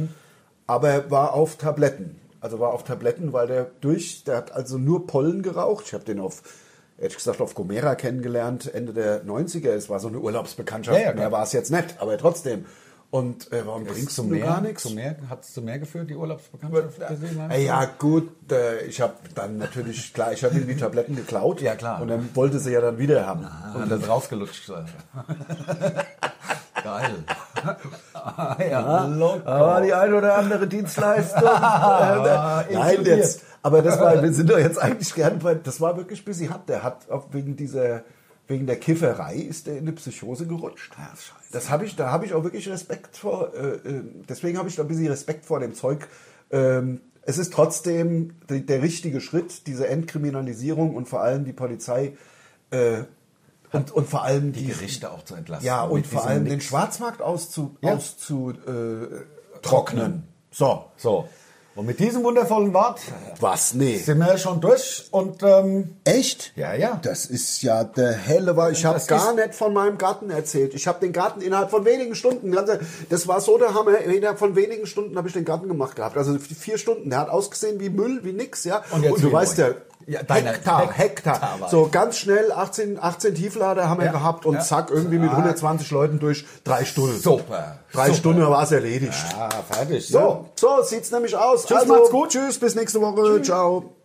C: aber war auf Tabletten. Also war auf Tabletten, weil der durch, der hat also nur Pollen geraucht. Ich habe den auf, ehrlich gesagt, auf Gomera kennengelernt, Ende der neunziger. Es war so eine Urlaubsbekanntschaft,
B: Ja, ja, klar.
C: mehr war es jetzt nicht, aber trotzdem. Und äh, warum
B: Ist
C: bringst
B: zu
C: du
B: mehr,
C: gar nichts?
B: Zu mehr, hat es zu mehr geführt, die Urlaubsbekanntschaft gesehen haben?
C: Äh, Ja gut, äh, ich habe dann natürlich, klar, ich habe ihm die Tabletten geklaut.
B: Ja, klar.
C: Und dann wollte sie ja dann wieder haben.
B: Und das rausgelutscht. Geil. Ah, ja, locker.
C: Aber die ein oder andere Dienstleistung.
B: Ah,
C: äh, Nein,
B: inkludiert.
C: jetzt. Aber das war, wir sind doch jetzt eigentlich gerne bei, das war wirklich bis sie hat. Der hat auch wegen dieser, wegen der Kifferei ist der in eine Psychose gerutscht.
B: Ja, scheiße.
C: Das habe ich, da habe ich auch wirklich Respekt vor. Äh, äh, deswegen habe ich da ein bisschen Respekt vor dem Zeug. Ähm, es ist trotzdem der, der richtige Schritt, diese Entkriminalisierung und vor allem die Polizei äh, und, und vor allem
B: Die Gerichte auch zu entlassen.
C: ja, und
B: Mit
C: vor
B: diesem
C: allem den
B: Nix.
C: Schwarzmarkt auszu,
B: Ja.
C: auszu, äh, trocknen. So.
B: So. Und mit diesem wundervollen Wort
C: Was? Nee.
B: sind wir schon durch und ähm,
C: Echt?
B: ja, ja.
C: Das ist ja der helle war. Ich habe
B: Das
C: gar
B: ist-
C: nicht von meinem Garten erzählt. Ich habe den Garten innerhalb von wenigen Stunden. Das war so der Hammer. Innerhalb von wenigen Stunden habe ich den Garten gemacht gehabt. Also vier Stunden. Der hat ausgesehen wie Müll, wie nix. Ja.
B: Und jetzt
C: du
B: wie
C: weißt
B: neu.
C: ja.
B: Ja, deine
C: Hektar,
B: Hek-
C: Hektar.
B: Hektar war
C: So ganz schnell achtzehn, achtzehn Tieflader haben wir
B: Ja.
C: gehabt und
B: Ja.
C: zack, irgendwie mit hundertzwanzig Leuten durch drei Stunden.
B: Super.
C: Drei
B: Super.
C: Stunden war es erledigt.
B: Ja, fertig.
C: So,
B: Ne?
C: so sieht's nämlich aus.
B: Tschüss,
C: also,
B: macht's gut.
C: Tschüss, bis nächste Woche. Ciao.